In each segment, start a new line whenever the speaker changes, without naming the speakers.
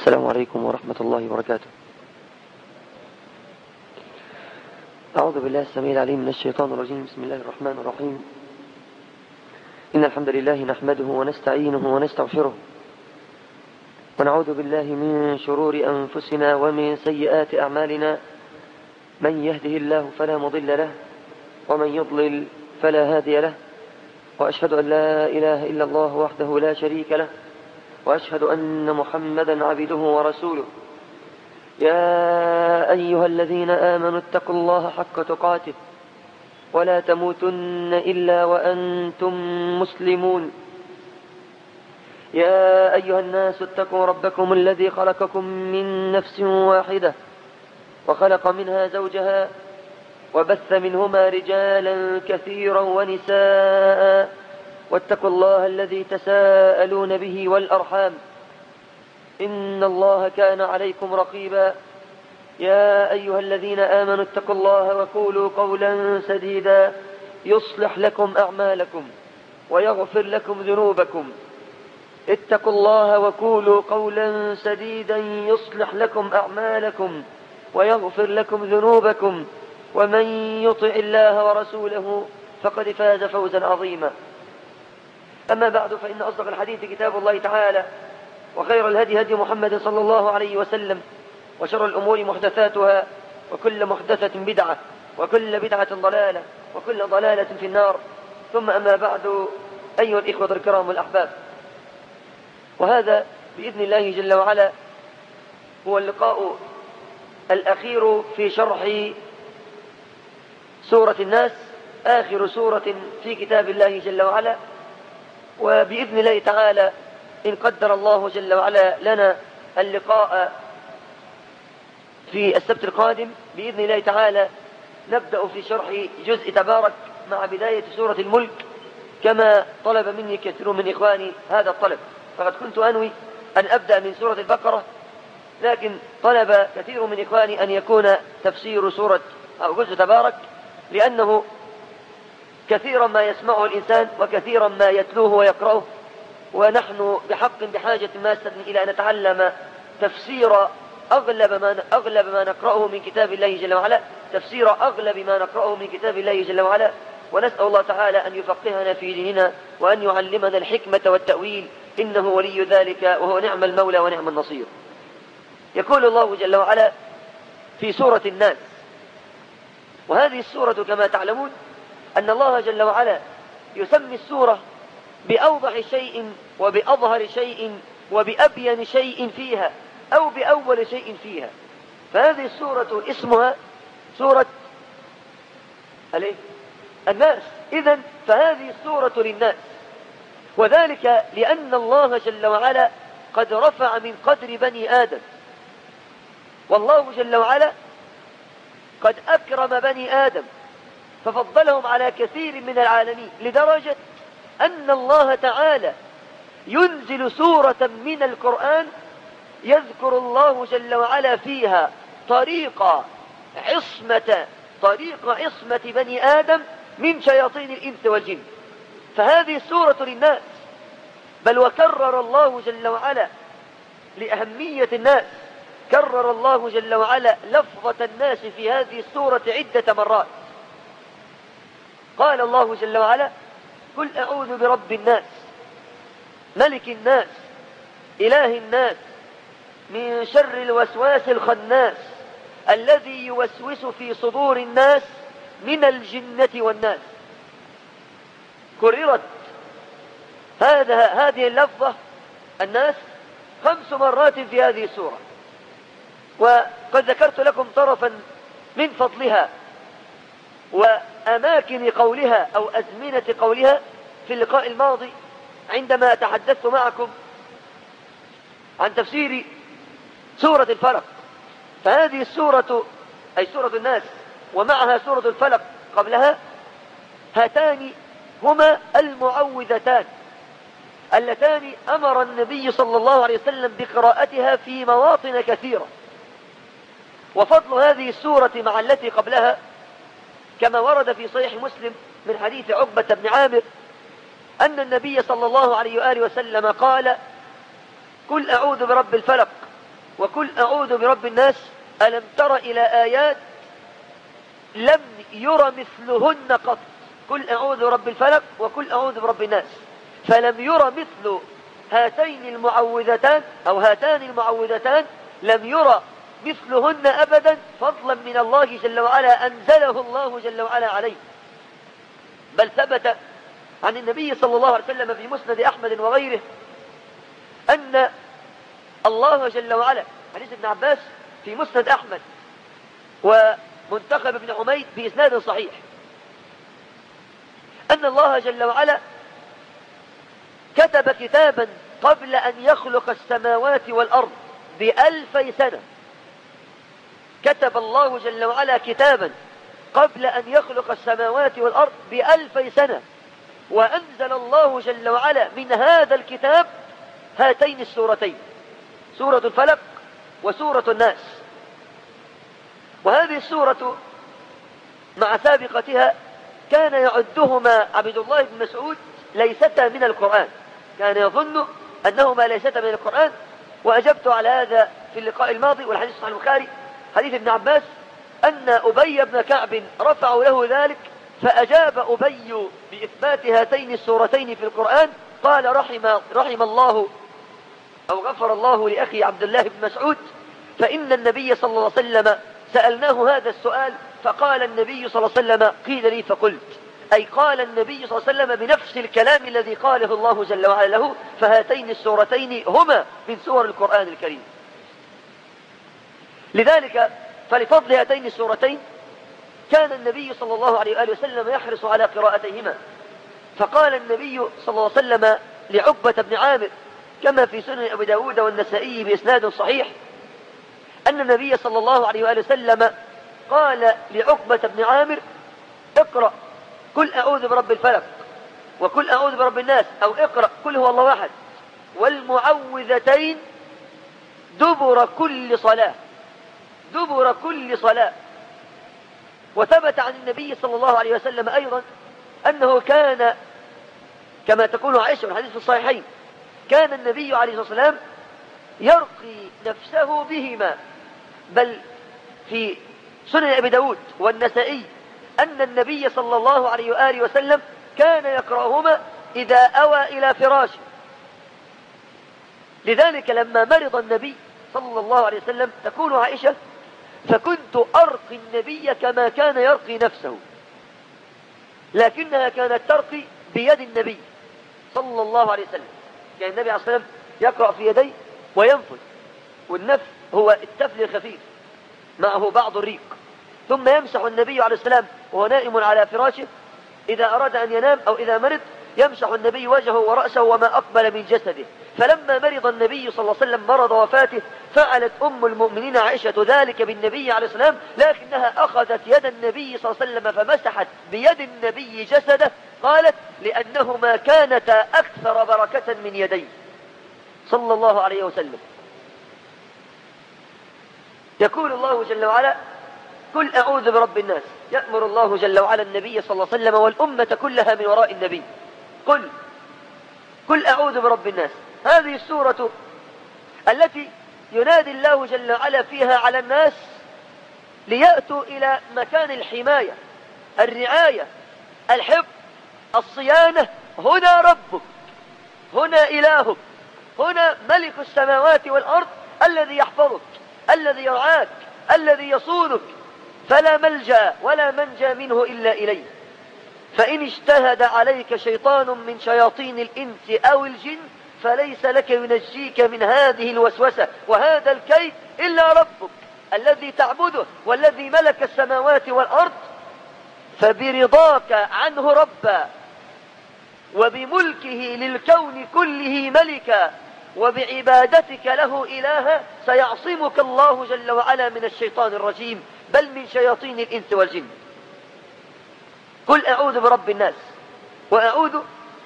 السلام عليكم ورحمة الله وبركاته. أعوذ بالله السميع العليم من الشيطان الرجيم. بسم الله الرحمن الرحيم. إن الحمد لله نحمده ونستعينه ونستغفره، ونعوذ بالله من شرور أنفسنا ومن سيئات أعمالنا. من يهده الله فلا مضل له، ومن يضلل فلا هادي له، وأشهد أن لا إله إلا الله وحده لا شريك له، وأشهد أن محمدا عبده ورسوله. يا أيها الذين آمنوا اتقوا الله حق تقاته ولا تموتن إلا وأنتم مسلمون. يا أيها الناس اتقوا ربكم الذي خلقكم من نفس واحدة وخلق منها زوجها وبث منهما رجالا كثيرا ونساء، واتقوا الله الذي تساءلون به والأرحام، إن الله كان عليكم رقيبا. يا أيها الذين آمنوا اتقوا الله وقولوا قولا سديدا يصلح لكم أعمالكم ويغفر لكم ذنوبكم. اتقوا الله وقولوا قولا سديدا يصلح لكم أعمالكم ويغفر لكم ذنوبكم، ومن يطع الله ورسوله فقد فاز فوزا عظيما. أما بعد، فإن أصدق الحديث كتاب الله تعالى، وخير الهدي هدي محمد صلى الله عليه وسلم، وشر الأمور محدثاتها، وكل محدثة بدعة، وكل بدعة ضلالة، وكل ضلالة في النار. ثم أما بعد، أيها الإخوة الكرام والأحباب، وهذا بإذن الله جل وعلا هو اللقاء الأخير في شرح سورة الناس، آخر سورة في كتاب الله جل وعلا. وبإذن الله تعالى إن قدر الله جل وعلا لنا اللقاء في السبت القادم بإذن الله تعالى نبدأ في شرح جزء تبارك مع بداية سورة الملك، كما طلب مني كثير من إخواني هذا الطلب. فقد كنت أنوي أن أبدأ من سورة البقرة، لكن طلب كثير من إخواني أن يكون تفسير سورة أو جزء تبارك، لأنه كثيرا ما يسمعه الإنسان وكثيرا ما يتلوه ويقرأه، ونحن بحاجة ماسة إلى أن نتعلم تفسير أغلب ما نقرأه من كتاب الله جل وعلا، تفسير أغلب ما نقرأه من كتاب الله جل وعلا. ونسأل الله تعالى أن يفقهنا في ديننا، وأن يعلمنا الحكمة والتأويل، إنه ولي ذلك وهو نعم المولى ونعم النصير. يقول الله جل وعلا في سورة الناس، وهذه السورة كما تعلمون أن الله جل وعلا يسمي السورة بأوضح شيء وبأظهر شيء وبأبين شيء فيها، أو بأول شيء فيها. فهذه السورة اسمها سورة الناس. إذن فهذه السورة للناس، وذلك لأن الله جل وعلا قد رفع من قدر بني آدم، والله جل وعلا قد أكرم بني آدم ففضلهم على كثير من العالمين، لدرجة أن الله تعالى ينزل سورة من القرآن يذكر الله جل وعلا فيها طريق عصمة بني آدم من شياطين الإنس والجن. فهذه السورة للناس، بل وكرر الله جل وعلا لأهمية الناس، كرر الله جل وعلا لفظة الناس في هذه السورة عدة مرات. قال الله جل وعلا: قل أعوذ برب الناس، ملك الناس، إله الناس، من شر الوسواس الخناس، الذي يوسوس في صدور الناس من الجنة والناس. كررت هذه اللفظة الناس 5 مرات في هذه السورة، وقد ذكرت لكم طرفا من فضلها وأماكن قولها أو أزمنة قولها في اللقاء الماضي، عندما تحدثت معكم عن تفسير سورة الفلق. فهذه السورة أي سورة الناس ومعها سورة الفلق قبلها، هاتان هما المعوذتان اللتان أمر النبي صلى الله عليه وسلم بقراءتها في مواطن كثيرة. وفضل هذه السورة مع التي قبلها كما ورد في صحيح مسلم من حديث عقبة بن عامر أن النبي صلى الله عليه وآله وسلم قال: قل أعوذ برب الفلق وقل أعوذ برب الناس ألم تر إلى آيات لم ير مثلهن قط. قل أعوذ برب الفلق وقل أعوذ برب الناس، فلم ير مثل هاتين المعوذتان أو هاتان المعوذتان، لم ير مثلهن أبدا، فضلا من الله جل وعلا أنزله الله جل وعلا عليه. بل ثبت عن النبي صلى الله عليه وسلم في مسند أحمد وغيره أن الله جل وعلا، حديث ابن عباس في مسند أحمد ومنتخب ابن حميد بإسناد صحيح، أن الله جل وعلا كتب كتابا قبل أن يخلق السماوات والأرض ب1000 سنة. كتب الله جل وعلا كتابا قبل أن يخلق السماوات والأرض ب1000 سنة، وأنزل الله جل وعلا من هذا الكتاب هاتين السورتين، سورة الفلق وسورة الناس. وهذه السورة مع سابقتها كان يعدهما عبد الله بن مسعود ليستا من القرآن، كان يظن أنهما ليستا من القرآن. وأجبت على هذا في اللقاء الماضي، والحديث صحيح البخاري حديث ابن عباس أن أبي بن كعب رفعوا له ذلك، فأجاب أبي بإثبات هاتين السورتين في القرآن، قال رحم الله أو غفر الله لأخي عبد الله بن مسعود، فإن النبي صلى الله عليه وسلم سألناه هذا السؤال فقال النبي صلى الله عليه وسلم قيل لي فقلت، أي قال النبي صلى الله عليه وسلم بنفس الكلام الذي قاله الله جل وعلا له، فهاتين السورتين هما من سور القرآن الكريم. لذلك فلفضل هاتين السورتين كان النبي صلى الله عليه وآله وسلم يحرص على قراءتهما. فقال النبي صلى الله عليه وسلم لعقبة بن عامر كما في سنن أبي داود والنسائي بإسناد صحيح أن النبي صلى الله عليه وآله وسلم قال لعقبة بن عامر اقرأ قل أعوذ برب الفلق وقل أعوذ برب الناس، أو اقرأ قل هو الله أحد والمعوذتين دبر كل صلاة، دبر كل صلاة. وثبت عن النبي صلى الله عليه وسلم أيضا أنه كان كما تقول عائشة والحديث في الصحيحين، كان النبي عليه الصلاة والسلام يرقي نفسه بهما. بل في سنن أبي داود والنسائي أن النبي صلى الله عليه وآله وسلم كان يقرأهما إذا أوى إلى فراشه. لذلك لما مرض النبي صلى الله عليه وسلم تقول عائشة فكنت أرقي النبي كما كان يرقي نفسه، لكنها كانت ترقي بيد النبي صلى الله عليه وسلم. يعني النبي عليه الصلاة والسلام يقرأ في يديه وينفذ، والنفث هو التفل الخفيف معه بعض الريق، ثم يمسح النبي عليه السلام وهو نائم على فراشه. إذا أراد أن ينام أو إذا مرض يمسح النبي وجهه ورأسه وما أقبل من جسده. فلما مرض النبي صلى الله عليه وسلم مرض وفاته فعلت أم المؤمنين عائشة ذلك بالنبي عليه السلام، لكنها أخذت يد النبي صلى الله عليه وسلم فمسحت بيد النبي جسده، قالت لأنهما كانتا أكثر بركة من يديه صلى الله عليه وسلم. يقول الله جل وعلا قل أعوذ برب الناس، يأمر الله جل وعلا النبي صلى الله عليه وسلم والأمة كلها من وراء النبي، قل أعوذ برب الناس. هذه السورة التي ينادي الله جل وعلا فيها على الناس ليأتوا إلى مكان الحماية، الرعاية، الحفظ، الصيانة. هنا ربك، هنا إلهك، هنا ملك السماوات والأرض الذي يحفظك، الذي يرعاك، الذي يصونك، فلا ملجأ ولا منجى منه إلا إليه. فإن اجتهد عليك شيطان من شياطين الإنس أو الجن فليس لك ينجيك من هذه الوسوسة وهذا الكيد إلا ربك الذي تعبده والذي ملك السماوات والأرض. فبرضاك عنه ربا وبملكه للكون كله ملكا وبعبادتك له إلها سيعصمك الله جل وعلا من الشيطان الرجيم بل من شياطين الإنس والجن. قل أعوذ برب الناس، وأعوذ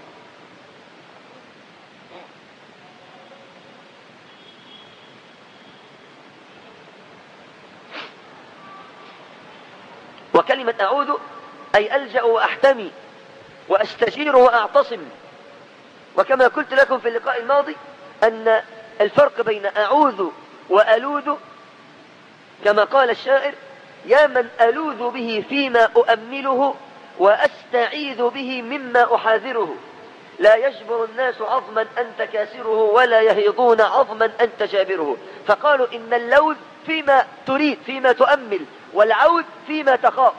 وكلمة أعوذ أي ألجأ وأحتمي وأستجير وأعتصم. وكما قلت لكم في اللقاء الماضي أن الفرق بين أعوذ وألوذ كما قال الشاعر: يا من ألوذ به فيما أؤمله وأستعيذ به مما أحاذره، لا يجبر الناس عظما أنت كاسره ولا يهيضون عظما أنت جابره. فقالوا إن اللوذ فيما تريد فيما تؤمل، والعوذ فيما تخاف،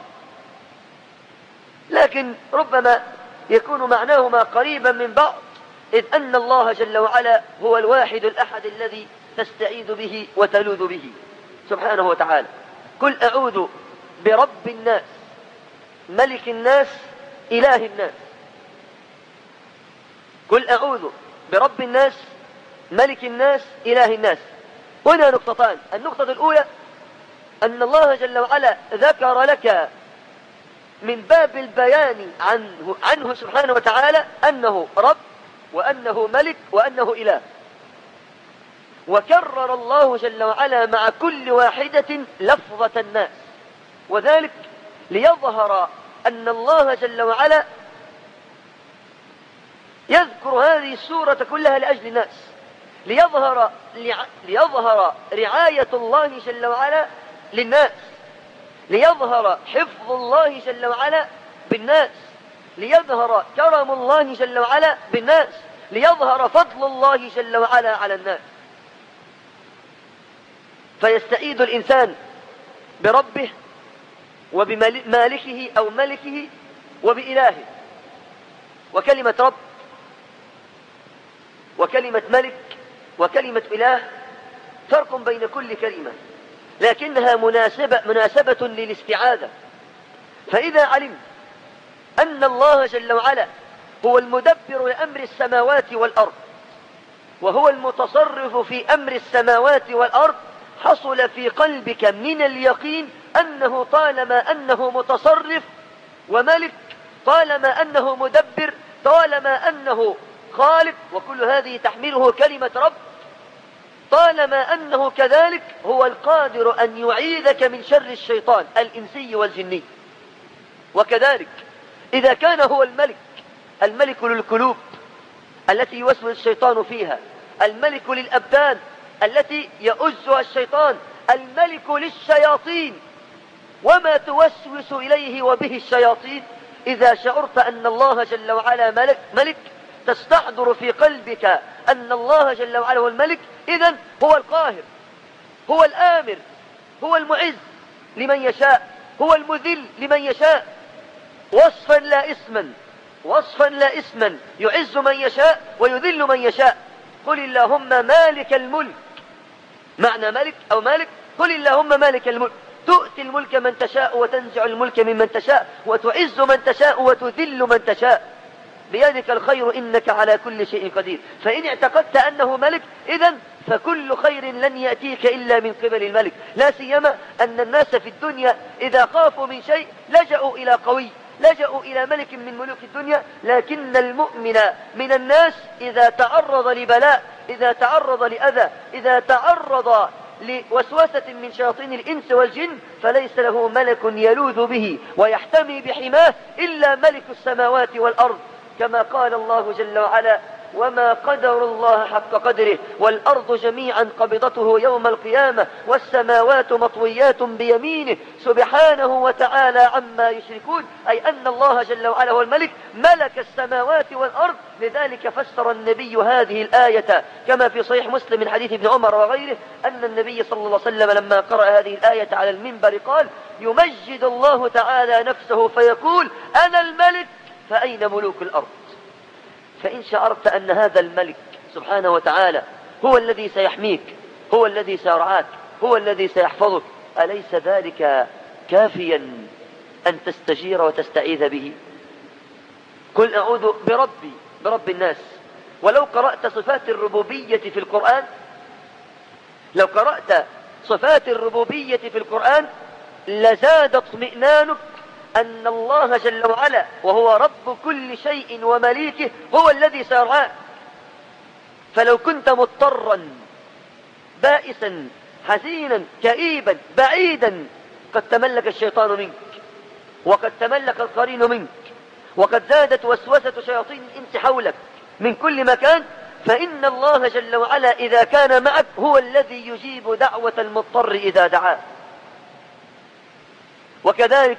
لكن ربما يكون معناهما قريبا من بعض، إذ أن الله جل وعلا هو الواحد الأحد الذي تستعيذ به وتلوذ به سبحانه وتعالى. قل أعوذ برب الناس ملك الناس إله الناس. قل أعوذ برب الناس ملك الناس إله الناس. هنا نقطتان: النقطة الأولى أن الله جل وعلا ذكر لك من باب البيان عنه سبحانه وتعالى أنه رب وأنه ملك وأنه إله، وكرر الله جل وعلا مع كل واحدة لفظة الناس، وذلك ليظهر أن الله جل وعلا يذكر هذه السورة كلها لأجل الناس، ليظهر رعاية الله جل وعلا للناس، ليظهر حفظ الله جل وعلا بالناس، ليظهر كرم الله جل وعلا بالناس، ليظهر فضل الله جل وعلا على الناس. فيستعيذ الإنسان بربه وبمالكه أو ملكه وبإلهه. وكلمة رب وكلمة ملك وكلمة إله فرق بين كل كلمة، لكنها مناسبة للاستعاذة. فإذا علمت أن الله جل وعلا هو المدبر لأمر السماوات والأرض وهو المتصرف في أمر السماوات والأرض، حصل في قلبك من اليقين أنه طالما أنه متصرف وملك، طالما أنه مدبر، طالما أنه خالق، وكل هذه تحمله كلمة رب، طالما أنه كذلك هو القادر أن يعيذك من شر الشيطان الإنسي والجني. وكذلك إذا كان هو الملك للقلوب التي يوسوس الشيطان فيها، الملك للأبدان التي يؤزها الشيطان، الملك للشياطين وما توسوس إليه وبه الشياطين، إذا شعرت أن الله جل وعلا ملك تستحضر في قلبك أن الله جل وعلا هو الملك، إذن هو القاهر، هو الآمر، هو المعز لمن يشاء، هو المذل لمن يشاء، وصفا لا اسما يعز من يشاء ويذل من يشاء. قل اللهم مالك الملك، معنى ملك أو مالك، قل اللهم مالك الملك، تؤتي الملك من تشاء وتنزع الملك ممن تشاء وتعز من تشاء وتذل من تشاء، بيدك الخير إنك على كل شيء قدير. فإن اعتقدت أنه ملك، إذن فكل خير لن يأتيك إلا من قبل الملك، لا سيما أن الناس في الدنيا إذا خافوا من شيء لجأوا إلى قوي، لجأوا إلى ملك من ملوك الدنيا. لكن المؤمن من الناس إذا تعرض لبلاء، إذا تعرض لأذى، إذا تعرض لوسوسة من شياطين الإنس والجن، فليس له ملك يلوذ به ويحتمي بحماه إلا ملك السماوات والأرض، كما قال الله جل وعلا: وما قدر الله حق قدره والأرض جميعا قبضته يوم القيامة والسماوات مطويات بيمينه سبحانه وتعالى عما يشركون. أي أن الله جل وعلا هو الملك، ملك السماوات والأرض. لذلك فسر النبي هذه الآية كما في صحيح مسلم من حديث ابن عمر وغيره أن النبي صلى الله عليه وسلم لما قرأ هذه الآية على المنبر قال: يمجد الله تعالى نفسه فيقول: أنا الملك فأين ملوك الأرض؟ فإن شعرت أن هذا الملك سبحانه وتعالى هو الذي سيحميك، هو الذي سيرعاك، هو الذي سيحفظك، أليس ذلك كافيا أن تستجير وتستعيذ به؟ قل أعوذ برب الناس. ولو قرأت صفات الربوبية في القرآن، لو قرأت صفات الربوبية في القرآن لزاد اطمئنانك أن الله جل وعلا وهو رب كل شيء ومليكه هو الذي سيرعاك. فلو كنت مضطرا بائسا حزينا كئيبا بعيدا، قد تملك الشيطان منك، وقد تملك القرين منك، وقد زادت وسوسة شياطين الإنس حولك من كل مكان، فإن الله جل وعلا إذا كان معك هو الذي يجيب دعوة المضطر إذا دعاه. وكذلك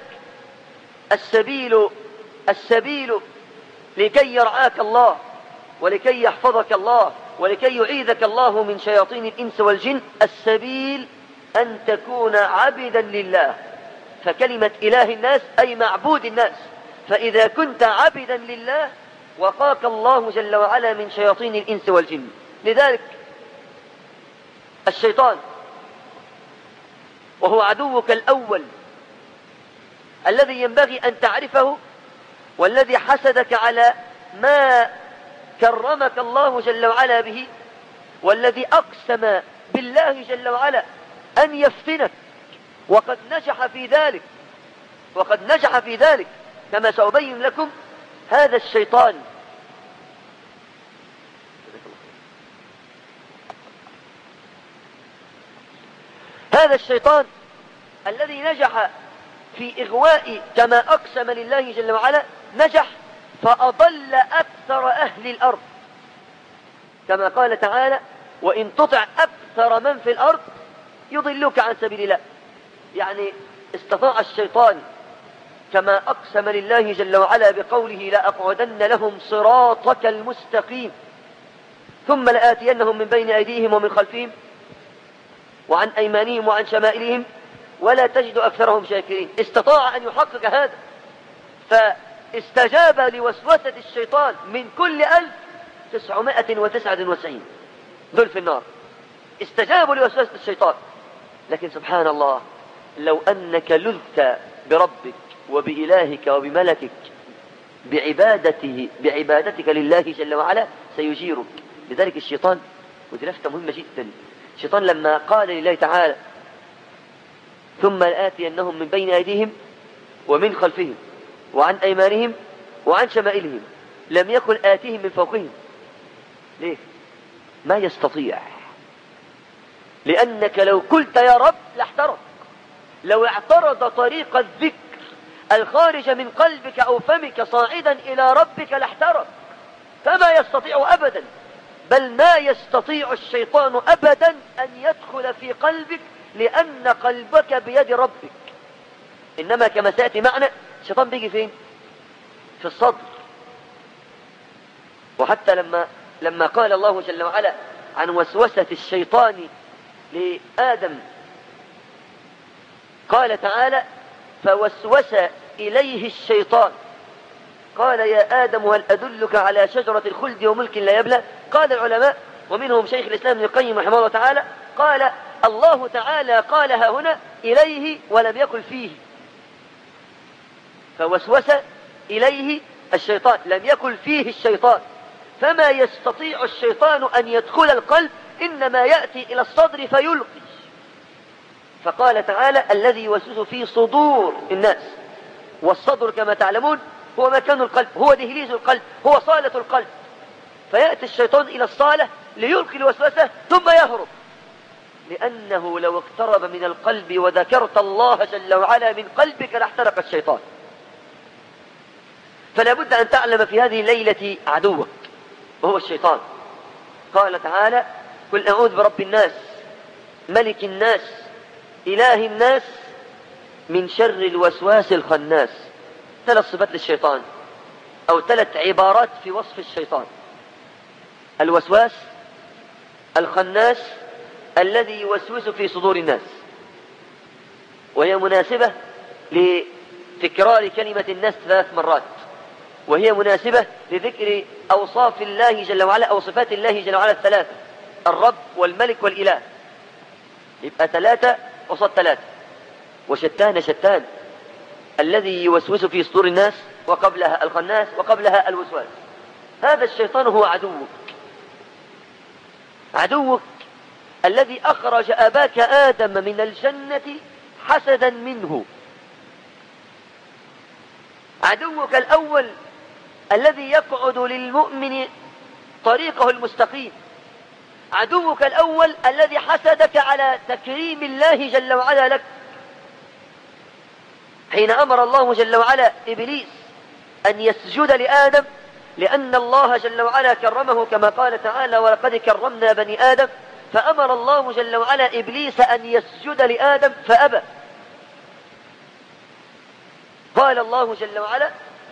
السبيل لكي يرعاك الله ولكي يحفظك الله ولكي يعيذك الله من شياطين الإنس والجن، السبيل أن تكون عبدا لله. فكلمة إله الناس أي معبود الناس، فإذا كنت عبدا لله وقاك الله جل وعلا من شياطين الإنس والجن. لذلك الشيطان وهو عدوك الأول الذي ينبغي أن تعرفه، والذي حسدك على ما كرمك الله جل وعلا به، والذي أقسم بالله جل وعلا أن يفتنك، وقد نجح في ذلك كما سأبين لكم. هذا الشيطان الذي نجح في إغواء كما أقسم لله جل وعلا، نجح فأضل أكثر أهل الأرض، كما قال تعالى: وإن تطع أكثر من في الأرض يضلوك عن سبيل الله. يعني استطاع الشيطان كما أقسم لله جل وعلا بقوله: لأقعدن لهم صراطك المستقيم ثم لآتينهم من بين أيديهم ومن خلفهم وعن أيمانهم وعن شمائلهم ولا تجد أكثرهم شاكرين. استطاع أن يحقق هذا، فاستجاب لوسوسة الشيطان من كل 1999 دول في النار، استجابوا لوسوسة الشيطان. لكن سبحان الله، لو أنك لذت بربك وبإلهك وبملكك بعبادتك لله جل وعلا سيجيرك. لذلك الشيطان، ودي لفتة مهمة جدا، الشيطان لما قال لله تعالى: ثم لآتينهم من بين أيديهم ومن خلفهم وعن أيمانهم وعن شمائلهم، لم يكن آتيهم من فوقهم. ليه؟ ما يستطيع، لأنك لو قلت يا رب لاحترق. لو اعترض طريق الذكر الخارج من قلبك أو فمك صاعدا إلى ربك لاحترق، فما يستطيع أبدا، بل ما يستطيع الشيطان أبدا أن يدخل في قلبك، لأن قلبك بيد ربك. إنما كما سيأتي معنا، الشيطان بيجي فين؟ في الصدر. وحتى لما قال الله جل وعلا عن وسوسة الشيطان لآدم، قال تعالى: فوسوس إليه الشيطان قال يا آدم هل أدلك على شجرة الخلد وملك لا يبلى. قال العلماء ومنهم شيخ الإسلام ابن القيم رحمه الله تعالى، قال الله تعالى قالها هنا إليه ولم يقل فيه، فوسوس إليه الشيطان لم يقل فيه الشيطان، فما يستطيع الشيطان أن يدخل القلب، إنما يأتي إلى الصدر فيلقي. فقال تعالى: الذي يوسوس في صدور الناس. والصدر كما تعلمون هو مكان القلب، هو دهليز القلب، هو صالة القلب. فيأتي الشيطان إلى الصالة ليلقي الوسوسة ثم يهرب، لأنه لو اقترب من القلب وذكرت الله جل وعلا من قلبك لاحترق الشيطان. فلا بد أن تعلم في هذه الليلة عدوك وهو الشيطان. قال تعالى: قل أعوذ برب الناس ملك الناس إله الناس من شر الوسواس الخناس. 3 صفات للشيطان، أو 3 عبارات في وصف الشيطان: الوسواس، الخناس، الذي يوسوس في صدور الناس. وهي مناسبة لتكرار كلمة الناس 3 مرات، وهي مناسبة لذكر أوصاف الله جل وعلا أو صفات الله جل وعلا 3: الرب والملك والإله. يبقى 3 قصاد 3، وشتان الذي يوسوس في صدور الناس، وقبلها الخناس، وقبلها الوسواس. هذا الشيطان هو عدوك الذي أخرج أباك آدم من الجنة حسدا منه. عدوك الأول الذي يقعد للمؤمن طريقه المستقيم. عدوك الأول الذي حسدك على تكريم الله جل وعلا لك، حين أمر الله جل وعلا إبليس أن يسجد لآدم لأن الله جل وعلا كرمه كما قال تعالى ولقد كرمنا بني آدم، فأمر الله جل وعلا إبليس أن يسجد لآدم فأبى. قال الله جل وعلا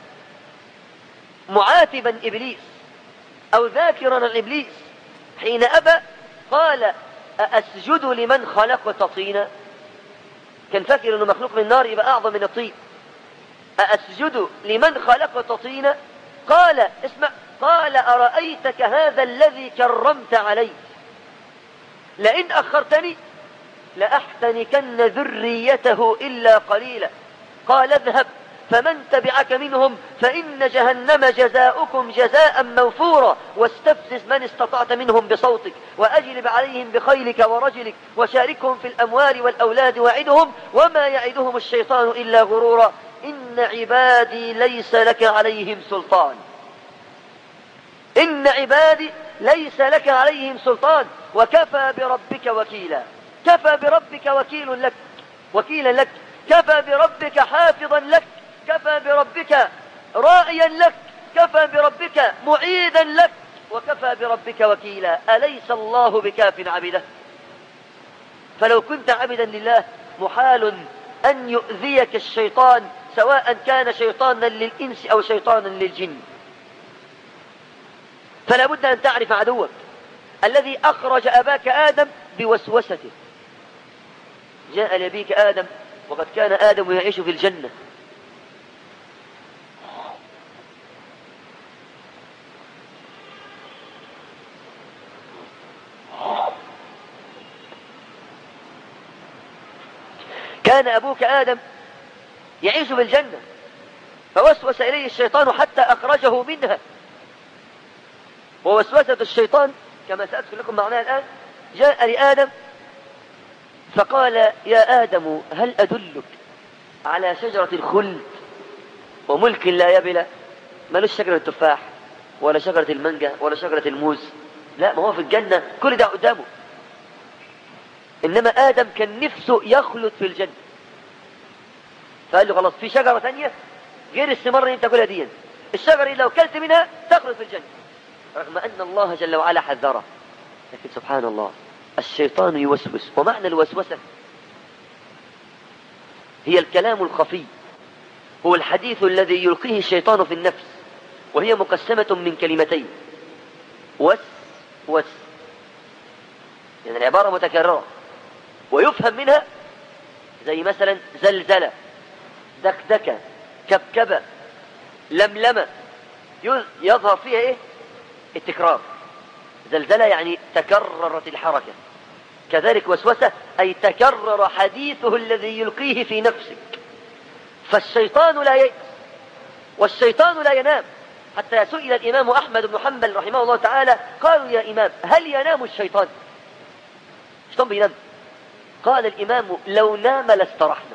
معاتبا إبليس أو ذاكرا عن إبليس حين أبى، قال أأسجد لمن خلقت طينا؟ كان فاكر أنه مخلوق من النار يبقى أعظم من الطين. أأسجد لمن خلقت طينا؟ قال اسمع، قال أرأيتك هذا الذي كرمت عليه لئن أخرتني لأحتنكن ذريته إلا قليلا. قال اذهب فمن تبعك منهم فإن جهنم جزاؤكم جزاء موفورا واستفزز من استطعت منهم بصوتك وأجلب عليهم بخيلك ورجلك وشاركهم في الأموال والأولاد وعدهم وما يعدهم الشيطان إلا غرورا إن عبادي ليس لك عليهم سلطان. إن عبادي ليس لك عليهم سلطان وكفى بربك وكيلا. كفى بربك وكيلا لك، كفى بربك حافظا لك، كفى بربك راعيا لك، كفى بربك معيدا لك، وكفى بربك وكيلا. أليس الله بكاف عبده؟ فلو كنت عبدا لله محال أن يؤذيك الشيطان، سواء كان شيطانا للإنس أو شيطانا للجن. فلا بد أن تعرف عدوك الذي أخرج أباك آدم بوسوسته. جاء لأبيك آدم وقد كان آدم يعيش في الجنة، كان أبوك آدم يعيش في الجنة، فوسوس إليه الشيطان حتى أخرجه منها. ووسوسة الشيطان كما سأذكر لكم معناها الآن، جاء لآدم فقال يا آدم هل أدلك على شجرة الخلد وملك لا يبلى؟ مالوش شجرة التفاح ولا شجرة المانجا ولا شجرة الموز، لا، ما هو في الجنة كل ده قدامه. إنما آدم كان نفسه يخلد في الجنة، فقال له خلاص في شجرة ثانية غير الثمار اللي انت كلها دي، الشجرة اللي لو كلت منها تخلد في الجنة، رغم أن الله جل وعلا حذره. لكن سبحان الله الشيطان يوسوس. ومعنى الوسوسة هي الكلام الخفي، هو الحديث الذي يلقيه الشيطان في النفس، وهي مقسمة من كلمتين وس يعني العبارة متكررة ويفهم منها زي مثلا زلزلة، دكدكة، كبكبة، لملمة، يظهر فيها ايه؟ التكرار. زلزلة يعني تكررت الحركة، كذلك وسوسة أي تكرر حديثه الذي يلقيه في نفسك. فالشيطان لا ييأس والشيطان لا ينام، حتى سئل الإمام أحمد بن حنبل رحمه الله تعالى قالوا يا إمام هل ينام الشيطان؟ الشيطان بينام؟ قال الإمام لو نام لاسترحنا.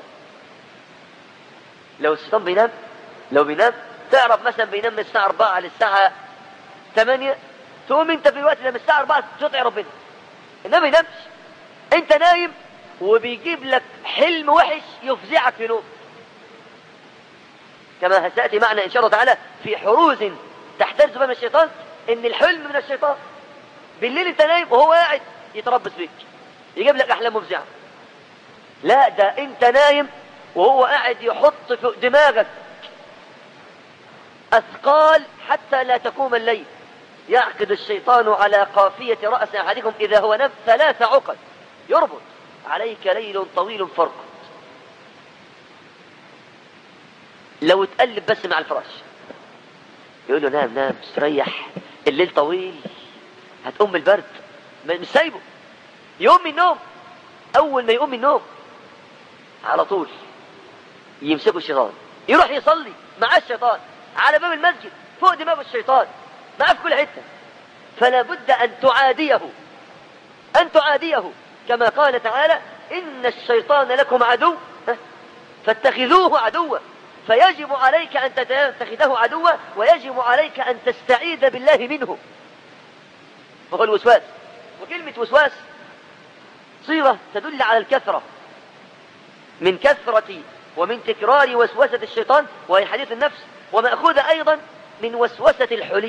لو الشيطان بينام، لو بينام تعرف مثلا بينام من الساعة 4 للساعة 8، تقوم انت في الوقت ده من الساعة 4 تطيع ربنا. انما ما ينامش، انت نايم وبيجيب لك حلم وحش يفزعك في نوم، كما سيأتي معنا إن شاء الله تعالى في حروز تحترز بها من الشيطان. إن الحلم من الشيطان بالليل أنت نايم وهو قاعد يتربص بيك يجيب لك أحلام مفزعة. لا، ده أنت نايم وهو قاعد يحط في دماغك أثقال حتى لا تقوم الليل. يعقد الشيطان على قافية رأس أحدكم إذا هو نام 3 عقد، يربط عليك ليل طويل فرقد. لو تقلب بس مع الفراش يقول له نام نام استريح، الليل طويل هتقوم البرد، مش سايبه. يقوم من النوم، أول ما يقوم من النوم على طول يمسكه الشيطان، يروح يصلي مع الشيطان على باب المسجد فوق دماغ الشيطان معه في كل حتة. فلا بد أن تعاديه كما قال تعالى إن الشيطان لكم عدو فاتخذوه عدوا. فيجب عليك أن تتخذه عدوا، ويجب عليك أن تستعيذ بالله منه، وهو الوسواس. وكلمة وسواس صيغة تدل على الكثرة، من كثرة ومن تكرار وسوسة الشيطان وهي حديث النفس، ومأخوذة أيضا من وسوسة الحلي.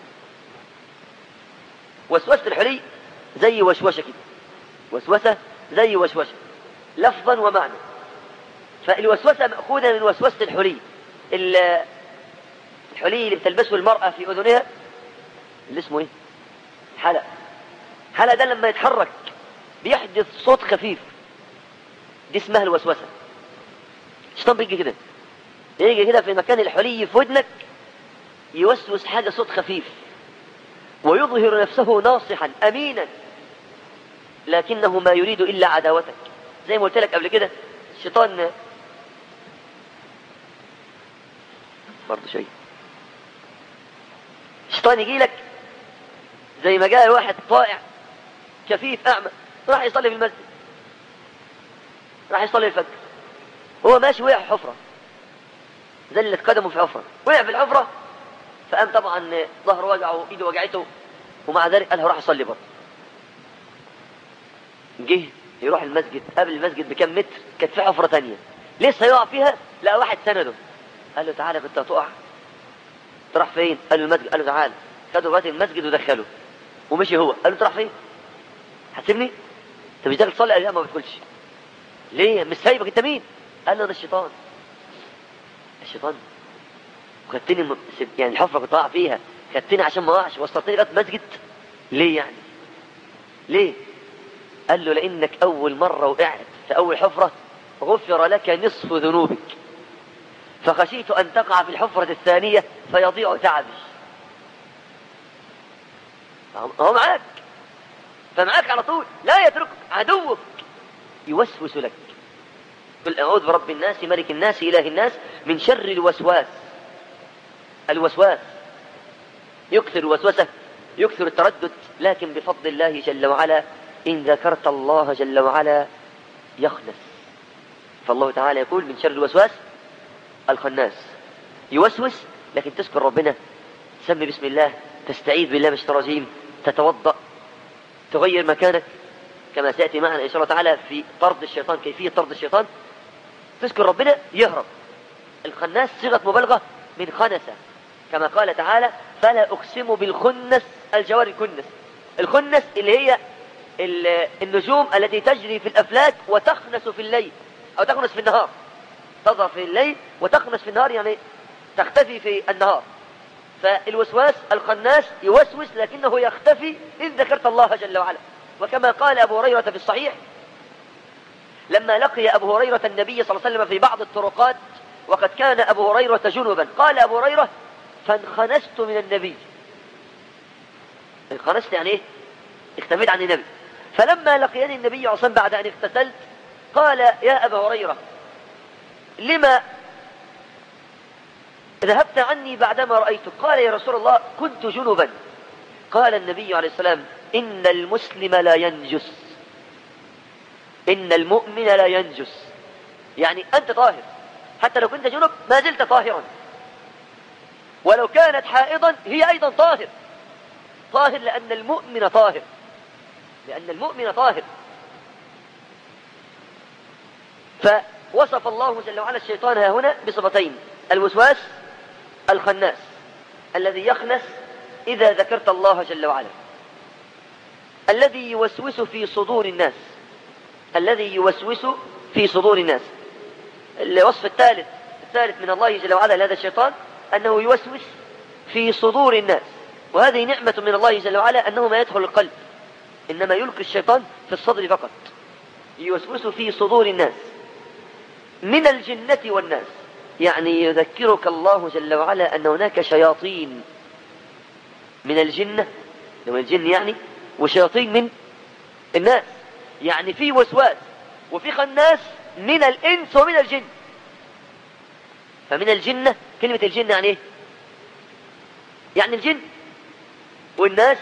وسوسة الحلي زي وشوشة كده، وسوسة زي وشوشة لفظا ومعنى. فالوسوسة مأخوذة من وسوسة الحلي. الحلي اللي بتلبسه المرأة في أذنها اللي اسمه ايه؟ حلق. حلق ده لما يتحرك بيحدث صوت خفيف، دي اسمها الوسوسة. الشيطان بيجي كده، يجي كده في مكان الحلي في ودنك يوسوس حاجة صوت خفيف، ويظهر نفسه ناصحا أمينا، لكنه ما يريد إلا عداوتك. زي ما قلت لك قبل كده، الشيطان برضه شيء، الشيطان يجي لك زي ما جاء واحد طائع كفيف أعمى راح يصلي في المسجد، راح يصلي الفجر، هو ماشي وقع في حفرة، زلت قدمه في حفرة، وقع في الحفرة، فقام طبعا ظهره وجعه وإيده وجعته، ومع ذلك قال راح يصلي برضه. جه يروح المسجد، قبل المسجد بكم متر كانت في حفرة تانية لسه يقع فيها، لقى واحد سنده، قال له تعالى كنت هتقع، تروح فين؟ قال له المسجد، قال له تعالى، خده لغايه المسجد ودخله ومشي. هو قال له تروح فين؟ هتسيبني؟ انت مش داخل تصلي؟ قال لا ما بدخلش. ليه؟ مش سايبك، انت مين؟ قال له انا الشيطان. الشيطان وخدتني يعني الحفره كنت واقع فيها، خدتني عشان ما اقعش وصلتني لغايه المسجد. ليه يعني؟ ليه؟ قال له لانك اول مره وقعت في اول حفره غفر لك نصف ذنوبك، فخشيت أن تقع في الحفرة الثانية فيضيع تعبي. هو معاك، فمعاك على طول، لا يتركك عدوك يوسوس لك. قل أعوذ برب الناس ملك الناس إله الناس من شر الوسواس. الوسواس يكثر الوسوسة، يكثر التردد، لكن بفضل الله جل وعلا إن ذكرت الله جل وعلا يخنس. فالله تعالى يقول من شر الوسواس الخناس، يوسوس، لكن تذكر ربنا، تسمي بسم الله، تستعيذ بالله من الشيطان الرجيم، تتوضأ، تغير مكانك كما سيأتي معنا إن شاء الله تعالى في طرد الشيطان، كيفية طرد الشيطان. تذكر ربنا يهرب. الخناس صيغة مبالغة من خنسة، كما قال تعالى فلا أقسم بالخنس الجوار الكنس. الخنس اللي هي النجوم التي تجري في الأفلاك وتخنس في الليل أو تخنس في النهار، تظهر في الليل وتخنس في النهار، يعني تختفي في النهار. فالوسواس الخناس يوسوس لكنه يختفي إن ذكرت الله جل وعلا. وكما قال أبو هريرة في الصحيح لما لقي أبو هريرة النبي صلى الله عليه وسلم في بعض الطرقات وقد كان أبو هريرة جنبا، قال أبو هريرة فانخنست من النبي. انخنست يعني إيه؟ اختفيت عن النبي. فلما لقيني النبي عصام بعد أن اغتسلت قال يا أبا هريرة لما ذهبت عني بعدما رأيتك؟ قال يا رسول الله كنت جنبا. قال النبي عليه السلام إن المسلم لا ينجس، إن المؤمن لا ينجس، يعني أنت طاهر، حتى لو كنت جنب ما زلت طاهرا، ولو كانت حائضا هي أيضا طاهر. طاهر لأن المؤمن طاهر، لأن المؤمن طاهر. فوصف الله جل وعلا الشيطان ها هنا بصفتين: الوسواس الخناس الذي يخنس إذا ذكرت الله جل وعلا، الذي يوسوس في صدور الناس، الذي يوسوس في صدور الناس. الوصف الثالث من الله جل وعلا لهذا الشيطان أنه يوسوس في صدور الناس، وهذه نعمة من الله جل وعلا أنه ما يدخل القلب، إنما يلقي الشيطان في الصدر فقط. يوسوس في صدور الناس من الجنة والناس، يعني يذكرك الله جل وعلا أن هناك شياطين من الجنة، من الجن يعني، وشياطين من الناس، يعني في وسواس وفي خناس من الإنس ومن الجن. فمن الجنة، كلمة الجن يعني إيه؟ يعني الجن، والناس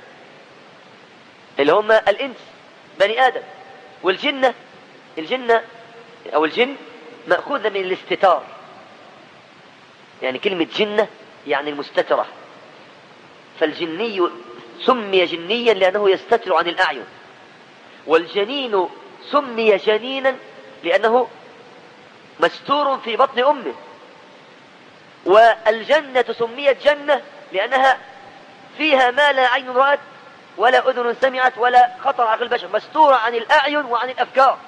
اللي هم الإنس بني آدم، والجنة أو الجن مأخوذة من الاستتار، يعني كلمة جنة يعني المستترة. فالجني سمي جنيا لأنه يستتر عن الأعين، والجنين سمي جنينا لأنه مستور في بطن أمه، والجنة سميت جنة لأنها فيها ما لا عين رأت ولا أذن سمعت ولا خطر على البشر، مستورة عن الأعين وعن الأفكار.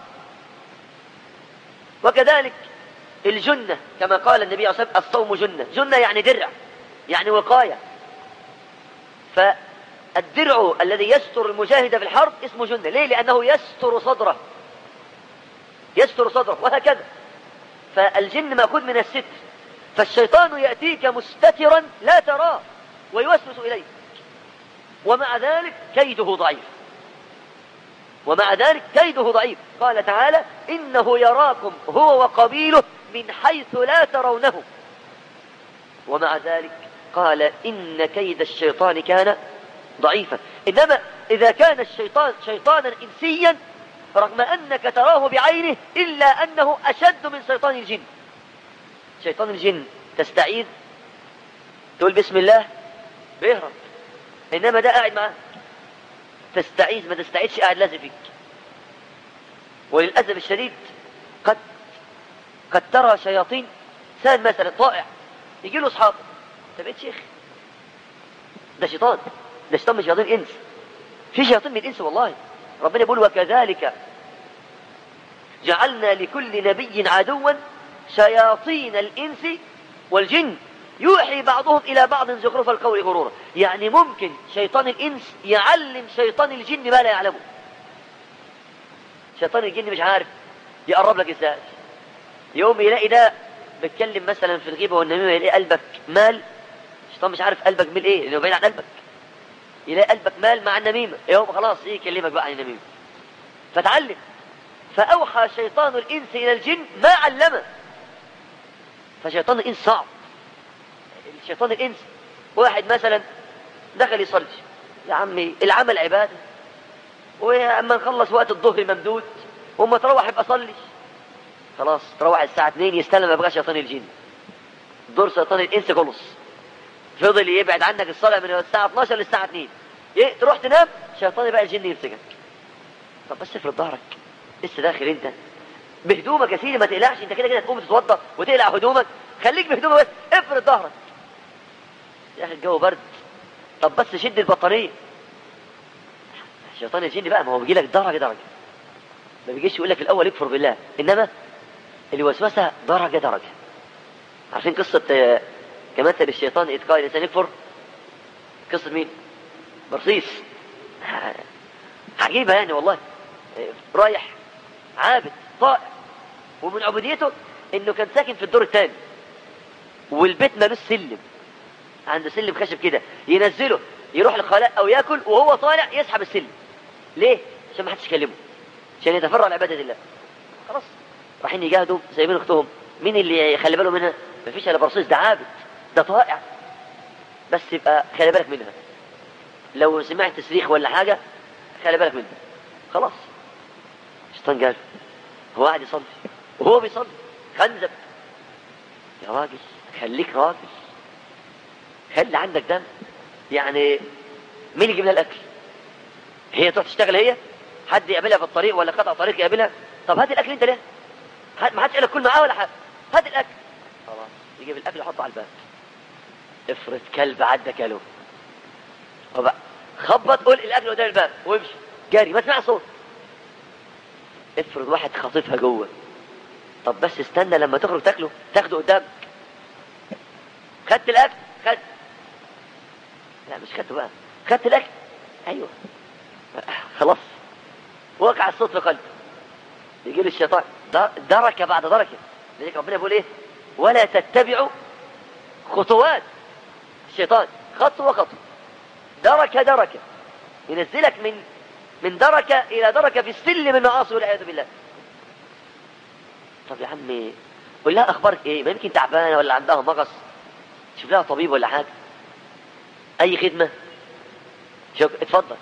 وكذلك الجنة كما قال النبي عليه الصلاة والسلام: الصوم جنة. جنة يعني درع، يعني وقاية. فالدرع الذي يستر المجاهد في الحرب اسمه جنة. ليه؟ لأنه يستر صدره، يستر صدره، وهكذا. فالجن مأخوذ من الستر. فالشيطان يأتيك مستترا لا تراه ويوسوس إليك، ومع ذلك كيده ضعيف، ومع ذلك كيده ضعيف. قال تعالى: إنه يراكم هو وقبيله من حيث لا ترونه، ومع ذلك قال: إن كيد الشيطان كان ضعيفا. إنما إذا كان الشيطان شيطانا إنسيا رغم أنك تراه بعينه إلا أنه أشد من شيطان الجن. شيطان الجن تستعيذ تقول بسم الله بيهرب، إنما ده قاعد معاه تستعيذ ما تستعيذش قاعد لازم فيك. وللأسف الشديد قد ترى شياطين سان مثلا طائع يجي له أصحابه: أنت بقيت شيخ، ده شيطان، ده شيطان من شياطين الإنس. في شياطين من الإنس والله. ربنا يقول: وكذلك جعلنا لكل نبي عدوا شياطين الإنس والجن يوحي بعضهم إلى بعض زخرف القول غرورا. يعني ممكن شيطان الإنس يعلم شيطان الجن ما لا يعلمه. شيطان الجن مش عارف يقرب لك ازاي. يوم يلاقي ده بيتكلم مثلا في الغيبة والنميمة، يلاقي قلبك مال، الشيطان مش عارف قلبك مال ايه لانه بعيد عن قلبك. يلاقي قلبك مال مع النميمة، يوم خلاص ايه يكلمك بقى عن النميمة. فتعلم. فأوحى شيطان الإنس إلى الجن ما علمه. فشيطان الإنس صعب. شيطان الإنس واحد مثلا دخل يصلي، يا عمي العمل عبادة، وأما نخلص وقت الظهر ممدود وما تروح يبقى صلي. خلاص تروح الساعة 2 يستلم يبقى شيطان الجن. دور شيطان الإنس خلص، فضل يبعد عنك الصلاة من الساعة 12 للساعة 2. تروح تنام شيطان بقى الجن يمسكك. طب بس افرض ظهرك لسه داخل انت بهدومك يا سيدي، ما تقلعش، انت كده كده تقوم تتوضى وتقلع هدومك، خليك بهدومك بس، افرض ظهرك يا اخي الجو برد، طب بس شد البطارية. شيطان الجن بقى ما هو بيجي لك درجة درجة، ما بيجيش يقول لك في الاول اكفر بالله، انما الوسوسة درجة درجة. عارفين قصة كمثل الشيطان إذ قال الإنسان يكفر؟ قصة مين؟ برصيس. عجيبة يعني والله. رايح عابد طائع، ومن عبوديته انه كان ساكن في الدور الثاني، والبيت مالوش سلم، عنده سلم خشب كده ينزله يروح الخلاء او ياكل، وهو طالع يسحب السلم. ليه؟ عشان ما حدش يكلمه، عشان يتفرع لعبادة الله. خلاص رايحين يجاهدوا سايبين اختهم، مين اللي يخلي باله منها؟ مفيش الا برصيص، ده عابد ده طائع، بس يبقى خلي بالك منها، لو سمعت صريخ ولا حاجة خلي بالك منها. خلاص الشيطان قال هو قاعد يصلي وهو بيصلي خنزب، يا راجل خليك راجل، خلي عندك دم. يعني مين يجيب لها الاكل؟ هي تروح تشتغل، هي حد يقابلها في الطريق ولا قطع طريق يقابلها؟ طب هات الاكل انت ليه؟ ما حدش قال لك كل معاه ولا حاجه، هات الاكل. خلاص يجيب الاكل يحطه على الباب. افرض كلب عدى كله وبقى خبط، قول الاكل قدام الباب وامشي جاري ما تسمع صوت. افرض واحد خاطفها جوه، طب بس استنى لما تخرج تاكله، تاخده قدامك. خدت الاكل؟ خدت؟ لا مش خدته بقى، خدت الاكل؟ ايوه خلاص وقع الصوت في قلبه. يجي له الشيطان دركه بعد دركه. لذلك ربنا بيقول ايه؟ ولا تتبعوا خطوات الشيطان، خطوه خطوه، دركه دركه، ينزلك من دركه الى دركه في السلم المعاصي والعياذ بالله. طب يا عمي قول لها اخبارك ايه؟ ما يمكن تعبانه ولا عندها مغص، شوف لها طبيب ولا حاجه، اي خدمه. شوف اتفضل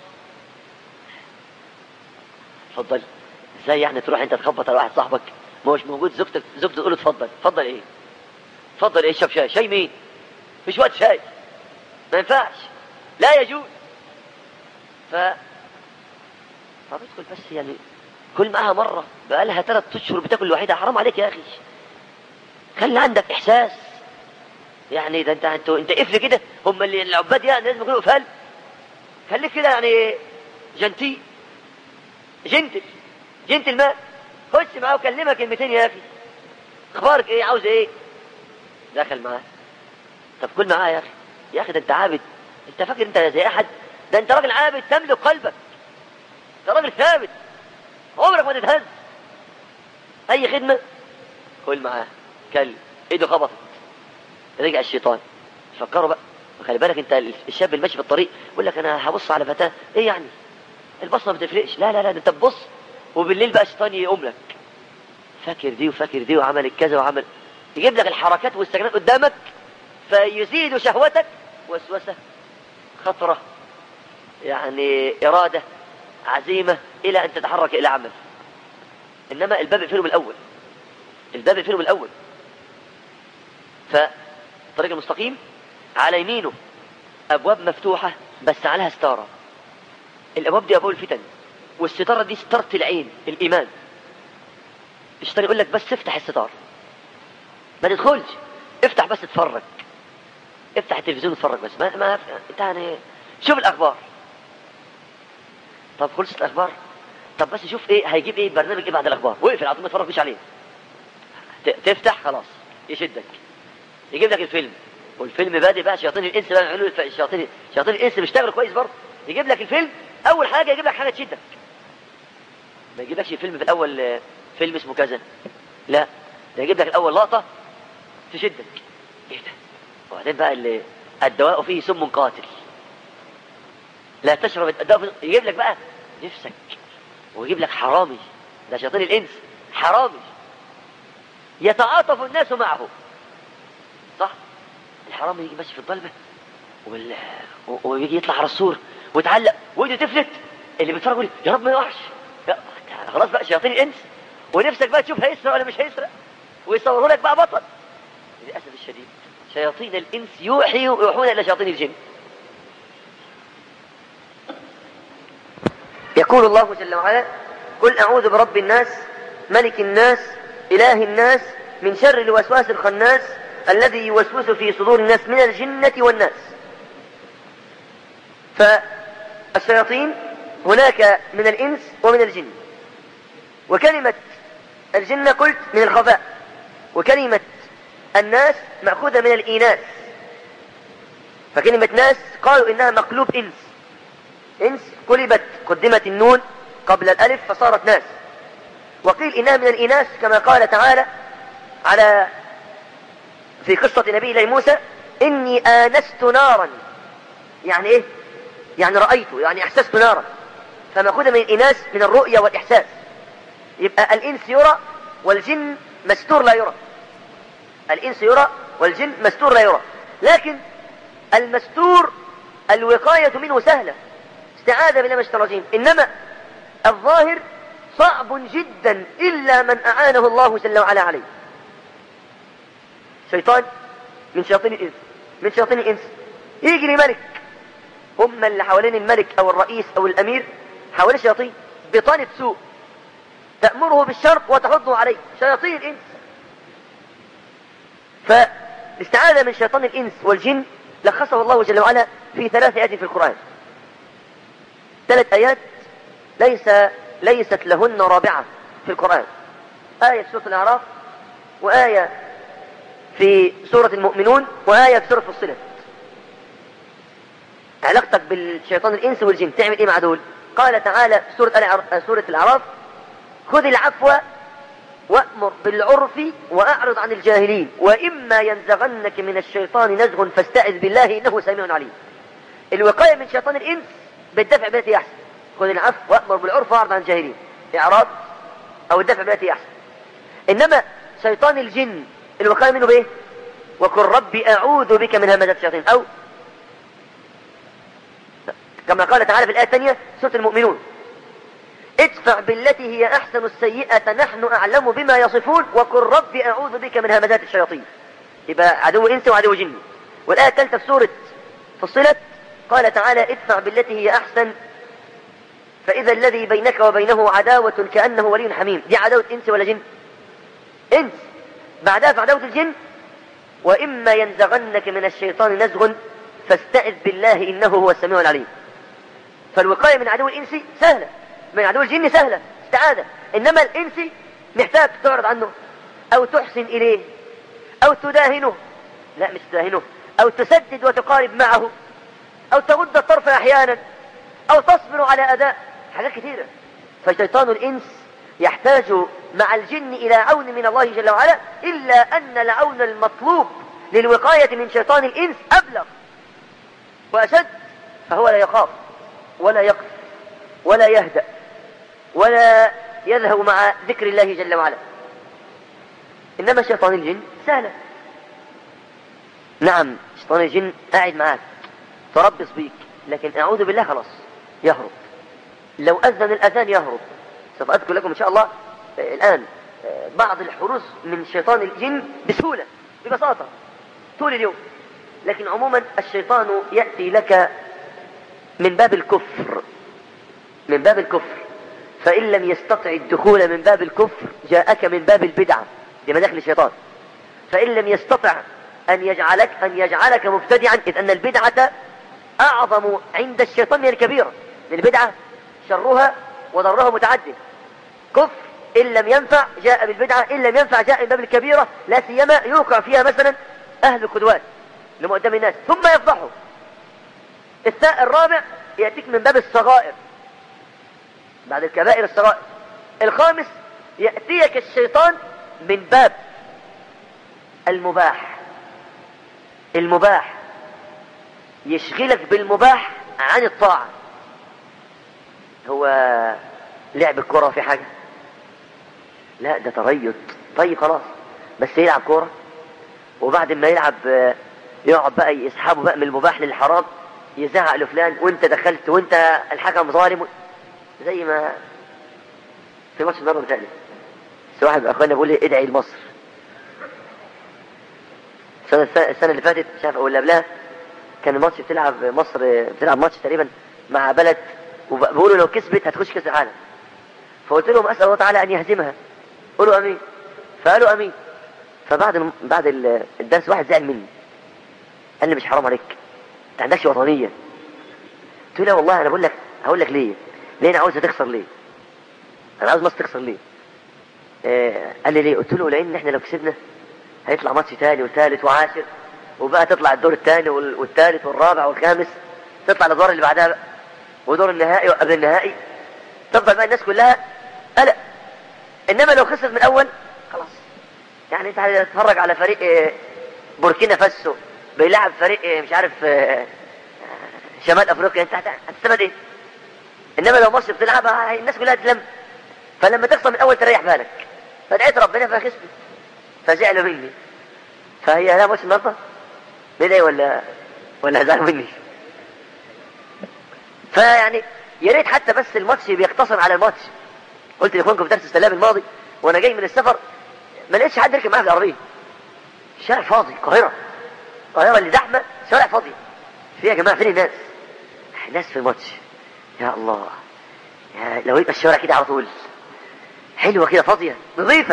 اتفضل. ازاي يعني تروح انت تخبط على واحد صاحبك ما هوش موجود، زوجته تقول له اتفضل. اتفضل ايه؟ اتفضل ايه؟ شرب شاي؟ شاي مين؟ مش وقت شاي، ما ينفعش، لا يجوز. طب ادخل بس يعني كل معها مرة، بقى لها 3 أشهر بتاكل لوحدها، حرام عليك يا أخي، خلي عندك إحساس. يعني ده انت قفل كده. هم اللي العباد يعني لازم يكونوا قفال. خليك كده يعني جنتل ما خش معاه وكلمك كلمتين يا اخي. اخبارك ايه؟ عاوز ايه؟ دخل معاه. طب كل معاه يا اخي. يا اخي ده انت عابد. انت فاكر انت زي احد؟ ده انت راجل عابد تملك قلبك. انت راجل ثابت عمرك ما تتهز. اي خدمه كل معاه. كلم ايده خبطت. رجع الشيطان. فكروا بقى. خلي بالك انت الشاب الماشي في الطريق يقول لك انا هبص على فتاه. ايه يعني؟ البصه ما بتفرقش. لا ده انت تبص وبالليل بقى الشيطان يقوم لك. فاكر دي وفاكر دي وعمل كذا وعمل. يجيب لك الحركات والسكنات قدامك فيزيد شهوتك. وسوسه، خطره، يعني اراده، عزيمه الى ان تتحرك الى عمل. انما الباب يقفله من الاول. فالطريق المستقيم على يمينه ابواب مفتوحه بس عليها ستاره. الابواب دي ابواب الفتن، والستاره دي ستاره العين الايمان. الشيطان يقول لك بس افتح الستار ما تدخلش. افتح بس اتفرج. افتح التلفزيون اتفرج بس. ما انت يعني شوف الاخبار. طب خلصت الاخبار. طب بس شوف ايه هيجيب ايه برنامج ايه بعد الاخبار. واقفل على طول ما تتفرجش عليه. تفتح خلاص يشدك. يجيب لك الفيلم والفيلم بادئ بقى شياطين الانس بقى يعملوا شياطين الانس بيشتغلوا كويس برضه. يجيب لك الفيلم اول حاجه يجيب لك حاجه تشدك. ما يجيبلكش الفيلم في الاول فيلم اسمه كذا. لا ده يجيب لك الاول لقطه تشدك. ايه ده؟ وبعدين بقى الدواء فيه سم قاتل لا تشرب الدواء. يجيب لك بقى نفسك. ويجيب لك حرامي. ده شياطين الانس حرامي يتعاطف الناس معه. صح. الحرامي يجي ماشي في الظلمه ويجي يطلع على السور ويتعلق وايده تفلت. اللي بيتفرج يقول يا رب ما يقعش. خلاص بقى شياطين الانس. ونفسك بقى تشوف هيسرق ولا مش هيسرق ويصوروا لك بقى بطل. للاسف الشديد شياطين الانس يوحون الى شياطين الجن. يقول الله جل وعلا قل اعوذ برب الناس ملك الناس اله الناس من شر الوسواس الخناس الذي يوسوس في صدور الناس من الجنة والناس. فالشياطين هناك من الإنس ومن الجن. وكلمة الجنة قلت من الخفاء. وكلمة الناس مأخوذة من الإيناس. فكلمة ناس قالوا إنها مقلوب إنس قدمت النون قبل الألف فصارت ناس. وقيل إنها من الإناث كما قال تعالى في قصة نبي الله موسى إني آنست نارا. يعني إيه؟ يعني رأيته يعني أحسست نارا. فمأخوذة من الإناث من الرؤية والإحساس. يبقى الإنس يرى والجن مستور لا يرى. الإنس يرى والجن مستور لا يرى. لكن المستور الوقاية منه سهلة. استعاذة بالله من الشيطان الرجيم. إنما الظاهر صعب جدا إلا من أعانه الله جل وعلا عليه. شيطان من شياطين الإنس يجي لملك. هم اللي حوالين الملك أو الرئيس أو الأمير حوالين الشياطين بطانة سوء تأمره بالشر وتحضه عليه. شياطين الإنس. فالاستعاذة من شيطان الإنس والجن لخصه الله جل وعلا في 3 آيات في القرآن. 3 آيات ليست لهن رابعة في القرآن. آية في سورة الأعراف وآية في سورة المؤمنون وآية في سورة فصلت. علاقتك بالشيطان الإنس والجن تعمل إيه مع دول؟ قال تعالى في سورة الأعراف خذ العفو وأمر بالعرف وأعرض عن الجاهلين وإما ينزغنك من الشيطان نزغ فاستعذ بالله إنه سميع عليم. الوقاية من شيطان الإنس بالدفع بالتي أحسن. خذ العفو وأمر بالعرف وأعرض عن الجاهلين. إعراض أو الدفع بالتي أحسن. إنما شيطان الجن الوقاية منه بإيه؟ وقل ربي أعوذ بك من همزات الشياطين. أو كما قال تعالى في الآية الثانية سورة المؤمنون ادفع بالتي هي أحسن السيئة نحن أعلم بما يصفون وقل ربي أعوذ بك من همزات الشياطين. يبقى عدو إنس وعدو جن. والآية الثالثة في سورة فصلت قال تعالى ادفع بالتي هي أحسن فإذا الذي بينك وبينه عداوة كأنه ولي حميم. دي عداوة إنس ولا جن؟ إنس. بعدها في عداوة الجن وإما ينزغنك من الشيطان نزغ فاستعذ بالله إنه هو السميع العليم. فالوقاية من عدو الإنس سهلة، من عدو الجن سهلة استعاذة، إنما الإنس محتاج تعرض عنه أو تحسن إليه أو تداهنه، لا مش تداهنه، أو تسدد وتقارب معه، أو تغض الطرف أحيانا، أو تصبر على أداء حاجات كثيرة. فشيطان الإنس يحتاج مع الجن إلى عون من الله جل وعلا، إلا أن العون المطلوب للوقاية من شيطان الإنس أبلغ وأشد، فهو لا يخاف ولا يقف ولا يهدأ ولا يذهب مع ذكر الله جل وعلا. إنما شيطان الجن سهلة. نعم شيطان الجن قاعد معاك تربص بيك، لكن أعوذ بالله خلاص يهرب. لو أذن الأذان يهرب. سوف أذكر لكم إن شاء الله الآن بعض الحروز من شيطان الجن بسهولة ببساطة طول اليوم. لكن عموما الشيطان يأتي لك من باب الكفر، من باب الكفر، فإن لم يستطع الدخول من باب الكفر جاءك من باب البدعة، دي مداخل الشيطان. فإن لم يستطع أن يجعلك مبتدعا، إذ أن البدعة أعظم عند الشيطان من الكبيرة. البدعة شرها وضرها متعدد. كفر إن لم ينفع جاء بالبدعة، إن لم ينفع جاء من باب الكبيرة، لا سيما يوقع فيها مثلا أهل القدوات لما قدام الناس ثم يفضحوا. الرابع يأتيك من باب الصغائر بعد الكبائر الصغائر. الخامس يأتيك الشيطان من باب المباح، يشغلك بالمباح عن الطاعة. هو لعب الكرة في حاجة؟ لا ده تريض. طيب خلاص، بس يلعب كرة وبعد ما يلعب يقعد بقى يسحبه بقى من المباح للحرام، يزعق لفلان وانت دخلت وانت الحكم ظالم، زي ما في ماتش النهارده بتاعي واحد من اخواننا بيقول لي ادعي لمصر. السنة اللي فاتت مش عارف او اللي قبلها كان الماتش بتلعب مصر بتلعب ماتش تقريبا مع بلد، وبيقولوا لو كسبت هتخش كاس العالم. فقلت لهم اسال الله تعالى ان يهزمها، قولوا امين. فقالوا امين. فبعد الدرس واحد زعل مني قال لي مش حرام عليك؟ انت عندكش وطنيه؟ قلت له لا والله انا هقول لك ليه انا عاوزها تخسر. ليه انا عاوز مصر تخسر ليه؟ قال لي ليه؟ قلت له لان احنا لو كسبنا هيطلع ماتش تاني وثالث وعاشر، وبقى تطلع الدور الثاني والثالث والرابع والخامس، تطلع الادوار اللي بعدها بقى ودور النهائي وقبل النهائي، تفضل بقى الناس كلها قلق. انما لو خسرت من الاول خلاص، يعني انت هتتفرج على فريق بوركينا فاسو بيلعب فريق مش عارف شمال افريقيا، انت هتستفاد ايه؟ انما لو مصر بتلعبها الناس كلها تلم. فلما تخسر من الاول تريح بالك. فدعيت ربنا فخسرت فزعلوا مني. فهي لا ماتش النهارده بداية ولا هزعلوا مني. فيعني يا ريت حتى بس الماتش بيقتصر على الماتش. قلت لاخوانكم في درس السلام الماضي وانا جاي من السفر ما لقيتش حد يركب معايا في العربيه. الشارع فاضي. القاهره اللي زحمه شارع فاضي. في يا جماعه فين الناس في الماتش؟ يا الله، يا لو يبقى الشوارع كده على طول حلوه كده فاضيه نظيفه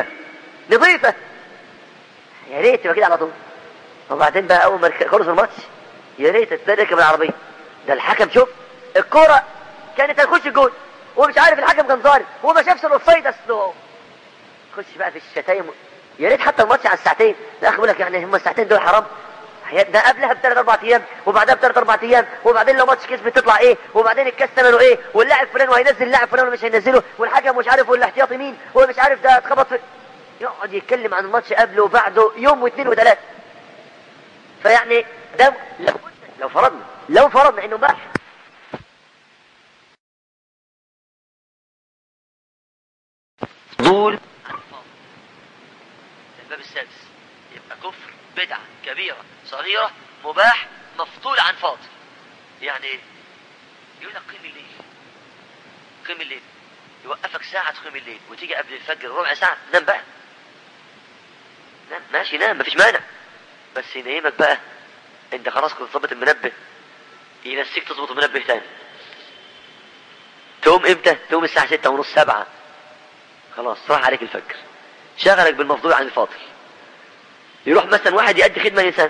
يا ريت تبقى كده على طول. وبعدين بقى اول ما خلص الماتش يا ريت تركب العربيه. ده الحكم شوف الكوره كانت هتخش الجول ومش عارف الحكم كان ظالم وما شافش الاوفسايد اصله. خش بقى في الشتايم. يا ريت حتى الماتش على الساعتين. الاخ بيقول لك يعني هم الساعتين دول حرام؟ ده قبلها بثلاث اربع ايام وبعدها بثلاث اربع ايام، وبعدين لو ماتش كسب تطلع ايه، وبعدين الكاس ثمنه ايه، واللاعب فلان وهينزل اللاعب فلان ومش هينزله، والحكم مش عارف والاحتياطي مين ومش عارف ده اتخبط في. يقعد يتكلم عن الماتش قبله وبعده يوم واثنين وثلاثه. فيعني ده لو فرضنا انه بقى طول الباب السادس يبقى كفر، بدعة، كبيرة، صغيرة، مباح، مفضول عن فاضل. يعني ايه؟ يقول لك قيم الليل يوقفك ساعة تقيم الليل وتيجي قبل الفجر ربع ساعة نام بقى. نام ماشي، نام مفيش مانع، بس ينيمك بقى انت خلاص كنت ظبط المنبه ينسيك تظبط المنبه تاني. تقوم امتى؟ تقوم الساعة 6:30 7، خلاص راح عليك الفجر، شغلك بالمفضول عن الفاضل. يروح مثلا واحد يؤدي خدمة لإنسان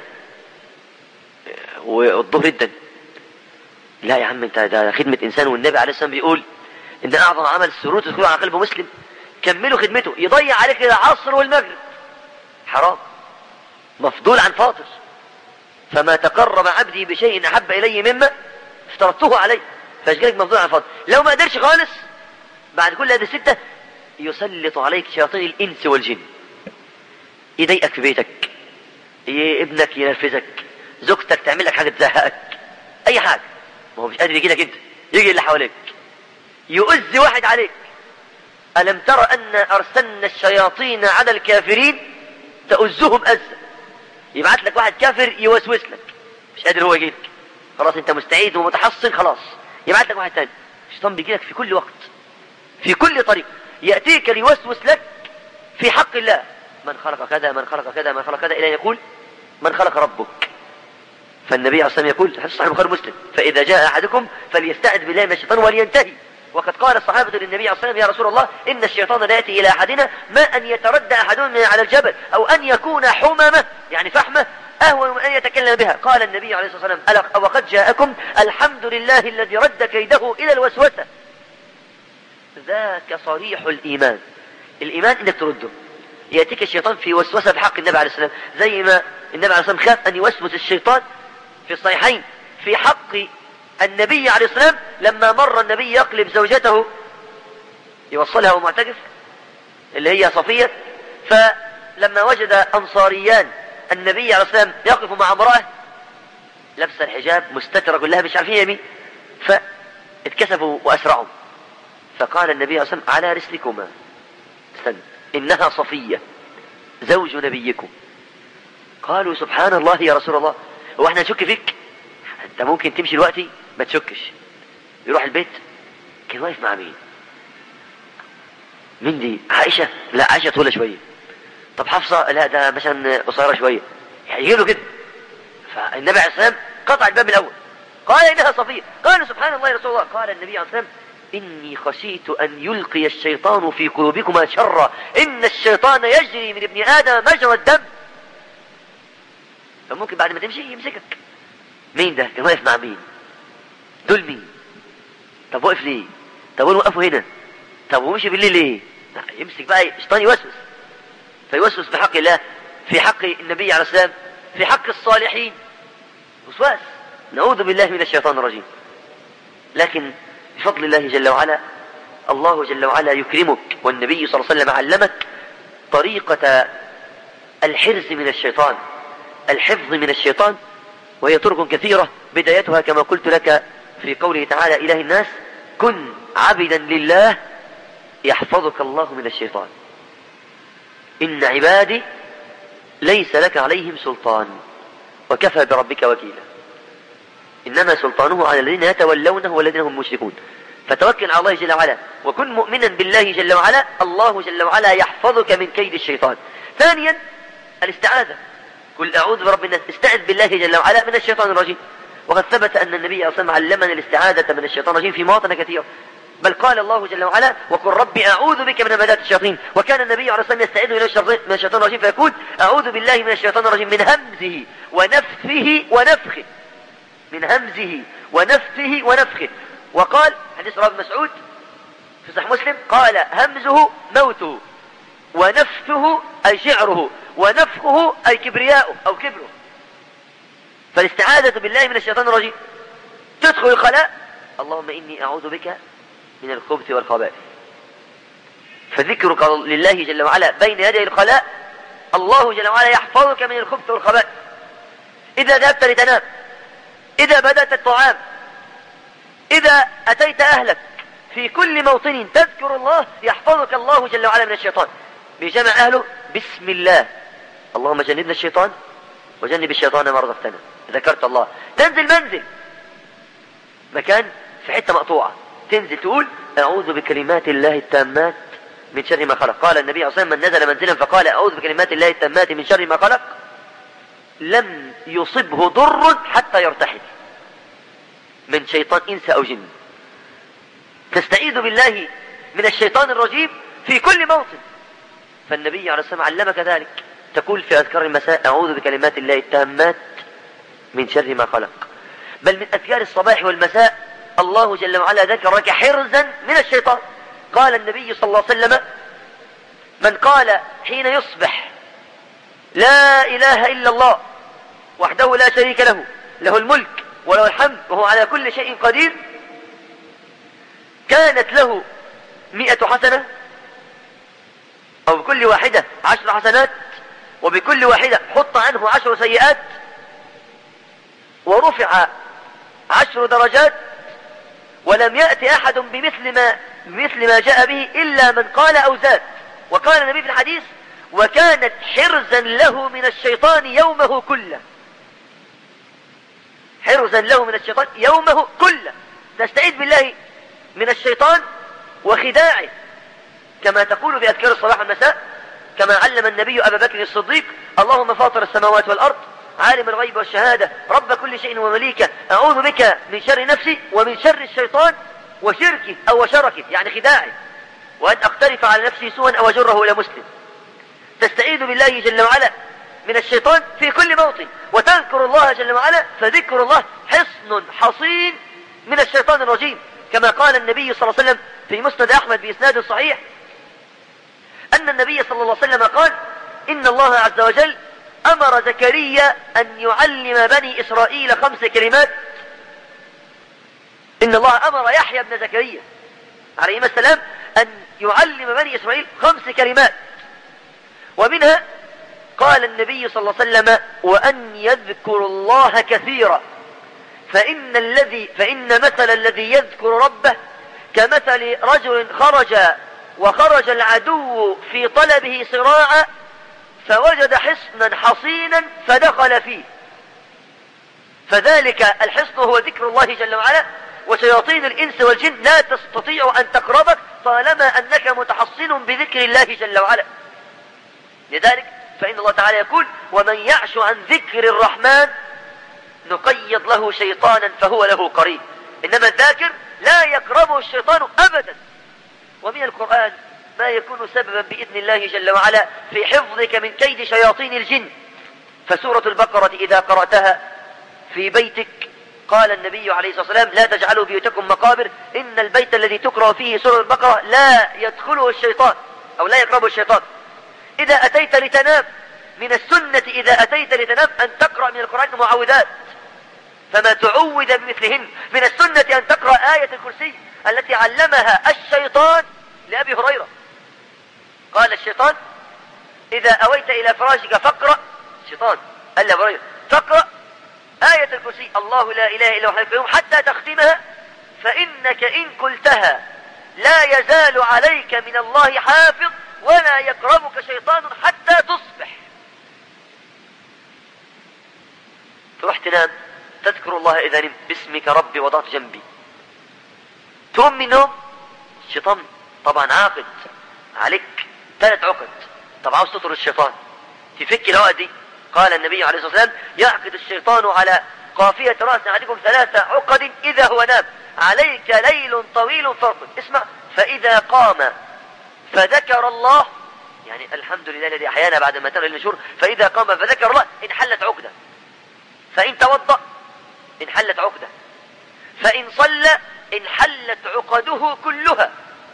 والظهر جدا، لا يا عم انت ده خدمة إنسان، والنبي عليه الصلاة والسلام بيقول إن أعظم عمل السرور تدخل على قلب مسلم، كملوا خدمته، يضيع عليك العصر والمغرب، حرام، مفضول عن فاطر. فما تقرب عبدي بشيء أحب إلي مما افترضته عليه، فاشغلك مفضول عن فاطر. لو ما قدرش خالص بعد كل هذه الستة يسلط عليك شياطين الإنس والجن، يضايقك في بيتك، ابنك ينرفزك، زوجتك تعمل لك حاجة تزهقك، أي حاجة، ما هو مش قادر يجي لك انت، يجي اللي حواليك، يؤذي واحد عليك. ألم ترى أن أرسلنا الشياطين على الكافرين تؤذهم أذى، يبعت لك واحد كافر يوسوس لك، مش قادر هو يجي لك، خلاص انت مستعيد ومتحصن، خلاص يبعت لك واحد ثاني. الشيطان بيجي لك في كل وقت، في كل طريق، يأتيك ليوسوس لك في حق الله، من خلق كذا من خلق كذا من خلق كذا، إلى أن يقول من خلق ربك. فالنبي عليه الصلاة والسلام يقول في صحيح البخاري ومسلم: فإذا جاء أحدكم فليستعذ بالله من الشيطان ولينتهي. وقد قال الصحابة للنبي عليه الصلاة والسلام: يا رسول الله إن الشيطان لا يأتي إلى أحدنا ما أن يتردى أحدنا على الجبل أو أن يكون حممة يعني فحمة أهون من أن يتكلم بها. قال النبي عليه الصلاة والسلام: ألا وقد جاءكم الحمد لله الذي رد كيده إلى الوسوسة. ذاك صريح الإيمان، الإيمان إنك ترده. يأتيك الشيطان في وسوسة في حق النبي عليه الصلاة والسلام، زي ما النبي عليه الصلاة والسلام خاف أن يوسوس الشيطان في الصحيحين في حق النبي عليه الصلاة والسلام لما مر النبي يقلب زوجته يوصلها ومعتكف اللي هي صفية، فلما وجد أنصاريان النبي عليه الصلاة والسلام يقف مع امرأة لبس الحجاب مستترة كلها مش عارفين يمين، فاتكسفوا وأسرعوا، فقال النبي عليه الصلاة والسلام: على رسلكما، استنى، إنها صفية زوج نبيكم. قالوا: سبحان الله يا رسول الله، هو احنا نشك فيك؟ انت ممكن تمشي دلوقتي ما تشكش. يروح البيت، كان واقف مع مين؟ مين دي؟ عائشة؟ لا عائشة طولة شوية. طب حفصة؟ لا ده مثلا قصيرة شوية، يعني يجيله كده. فالنبي عليه الصلاة والسلام قطع الباب الأول، قال: إنها صفية. قال: سبحان الله يا رسول الله. قال النبي عليه الصلاة والسلام: إني خشيت أن يلقي الشيطان في قلوبكما شرا، إن الشيطان يجري من ابن آدم مجرى الدم. فممكن بعد ما تمشي يمسكك. مين ده؟ كان واقف مع مين؟ دول مين؟ طب واقف ليه؟ طب وقفوا هنا؟ طب ومشي بالليل ليه؟ يمسك بقى الشيطان يوسوس، فيوسوس في حق الله، في حق النبي عليه السلام، في حق الصالحين، وسواس. نعوذ بالله من الشيطان الرجيم. لكن بفضل الله جل وعلا، الله جل وعلا يكرمك، والنبي صلى الله عليه وسلم علمك طريقة الحرز من الشيطان، الحفظ من الشيطان، وهي طرق كثيرة، بدايتها كما قلت لك في قوله تعالى: إله الناس كن عبدا لله يحفظك الله من الشيطان، إن عبادي ليس لك عليهم سلطان وكفى بربك وكيلا، إنما سلطانه على الذين يتولونه والذين هم مشركون. فتوكل على الله جل وعلا وكن مؤمنا بالله جل وعلا، الله جل وعلا يحفظك من كيد الشيطان. ثانيا الاستعاذة، قل أعوذ برب الناس، استعذ بالله جل وعلا من الشيطان الرجيم. وقد ثبت أن النبي أصلا علمنا الاستعاذة من الشيطان الرجيم في مواطن كثيرة، بل قال الله جل وعلا: وقل ربي أعوذ بك من همزات الشياطين. وكان النبي عليه الصلاة والسلام يستعيذ من الشيطان الرجيم فيقول: أعوذ بالله من الشيطان الرجيم من همزه ونفثه ونفخه، من همزه ونفثه ونفخه. وقال حديث رواه ابن مسعود في صحيح مسلم: قال: همزه موته، ونفثه أي شعره، ونفخه أي كبرياؤه أو كبره. فالاستعاذة بالله من الشيطان الرجيم، تدخل الخلاء: اللهم إني أعوذ بك من الخبث والخبائث. فذكرك لله جل وعلا بين يدي الخلاء، الله جل وعلا يحفظك من الخبث والخبائث. إذا ذهبت لتنام، إذا بدأت الطعام، إذا أتيت أهلك، في كل موطن تذكر الله يحفظك الله جل وعلا من الشيطان. بجمع أهله: بسم الله، اللهم جنبنا الشيطان وجنب الشيطان ما رزقتنا. ذكرت الله، تنزل منزل مكان في حتة مقطوعة، تنزل تقول: أعوذ بكلمات الله التامات من شر ما خلق. قال النبي عليه الصلاة والسلام: من نزل منزلا فقال أعوذ بكلمات الله التامات من شر ما خلق لم يصبه ضر حتى يرتحل من شيطان إنس أو جن. تستعيذ بالله من الشيطان الرجيم في كل موطن. فالنبي عليه الصلاة والسلام علمك ذلك، تقول في أذكار المساء أعوذ بكلمات الله التامات من شر ما خلق. بل من أذكار الصباح والمساء الله جل وعلا ذكرك حرزا من الشيطان. قال النبي صلى الله عليه وسلم: من قال حين يصبح لا إله إلا الله وحده لا شريك له، له الملك وله الحمد وهو على كل شيء قدير، كانت له 100 حسنة، أو بكل واحدة 10 حسنات، وبكل واحدة حط عنه 10 سيئات، ورفع 10 درجات، ولم يأتي أحد بمثل ما جاء به إلا من قال أو زاد. وقال النبي في الحديث: وكانت حرزا له من الشيطان يومه كله. حرزا له من الشيطان يومه كله. نستعيذ بالله من الشيطان وخداعه، كما تقول في أذكار الصباح والمساء، كما علم النبي أبا بكر الصديق: اللهم فاطر السماوات والأرض عالم الغيب والشهادة رب كل شيء ومليكه، أعوذ بك من شر نفسي ومن شر الشيطان وشركه أو وشركه، يعني خداعه، وأن أقترف على نفسي سوءا أو أجره إلى مسلم. تستعيذ بالله جل وعلا من الشيطان في كل موطن، وتذكر الله جل وعلا، فذكر الله حصن حصين من الشيطان الرجيم، كما قال النبي صلى الله عليه وسلم في مسند أحمد بإسناد صحيح أن النبي صلى الله عليه وسلم قال: إن الله عز وجل أمر زكريا أن يعلم بني إسرائيل 5 كلمات. إن الله أمر يحيى بن زكريا عليه السلام أن يعلم بني إسرائيل 5 كلمات، ومنها قال النبي صلى الله عليه وسلم: وأن يذكر الله كثيرا، فإن مثل الذي يذكر ربه كمثل رجل وخرج العدو في طلبه صراعا، فوجد حصنا حصينا فدخل فيه، فذلك الحصن هو ذكر الله جل وعلا، وشياطين الإنس والجن لا تستطيع أن تقربك طالما أنك متحصن بذكر الله جل وعلا. لذلك فإن الله تعالى يقول: ومن يعش عن ذكر الرحمن نقيض له شيطانا فهو له قريب. إنما الذاكر لا يقربه الشيطان أبدا. ومن القرآن ما يكون سببا بإذن الله جل وعلا في حفظك من كيد شياطين الجن. فسورة البقرة إذا قرأتها في بيتك قال النبي عليه الصلاة والسلام: لا تجعلوا بيوتكم مقابر، إن البيت الذي تقرأ فيه سورة البقرة لا يدخله الشيطان أو لا يقربه الشيطان. إذا أتيت لتنام، من السنة إذا أتيت لتنام أن تقرأ من القرآن معوذات، فما تعوذ بمثلهن. من السنة أن تقرأ آية الكرسي التي علمها الشيطان لأبي هريرة. قال الشيطان: إذا أويت إلى فراشك فاقرأ، الشيطان قال لأبي هريرة: فاقرأ آية الكرسي، الله لا إله إلا هو الحي القيوم، حتى تختمها، فإنك إن قلتها لا يزال عليك من الله حافظ ولا يقربك شيطان حتى تصبح. تروح تنام تذكر الله إذا نمت: باسمك ربي وضعت جنبي. تقوم من النوم، الشيطان طبعا عاقد عليك 3 عقد. طب عاوز تطرد الشيطان، تفك العقد دي. قال النبي عليه الصلاة والسلام: يعقد الشيطان على قافية رأس أحدكم 3 عقد إذا هو نام، عليك ليل طويل فارقد. اسمع: فإذا قام فذكر الله، يعني الحمد لله الذي أحيانا بعد ما ترى النشور، فإذا قام فذكر الله انحلت عقدة، فإن توضأ انحلت عقدة، فإن صلى انحلت عقده كلها،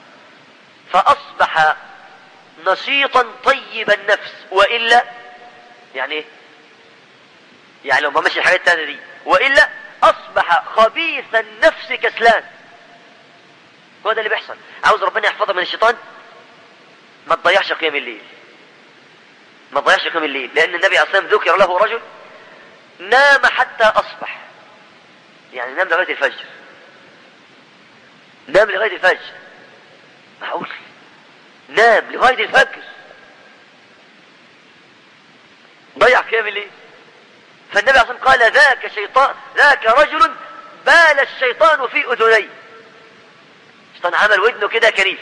فأصبح نشيطا طيب النفس. وإلا يعني ايه؟ يعني لو ما مشي الحاجات التانية دي، وإلا أصبح خبيث النفس كسلان. هو ده اللي بيحصل. عاوز ربنا يحفظه من الشيطان، ما تضيعش قيام الليل، ما تضيعش قيام الليل، لأن النبي عليه الصلاة والسلام ذكر له رجل نام حتى أصبح، يعني نام لغاية الفجر، نام لغاية الفجر. معقول نام لغاية الفجر ضيع قيام الليل؟ فالنبي عليه الصلاة والسلام قال: ذاك رجل بال الشيطان في أذنيه. الشيطان عمل ودنه كده كريف.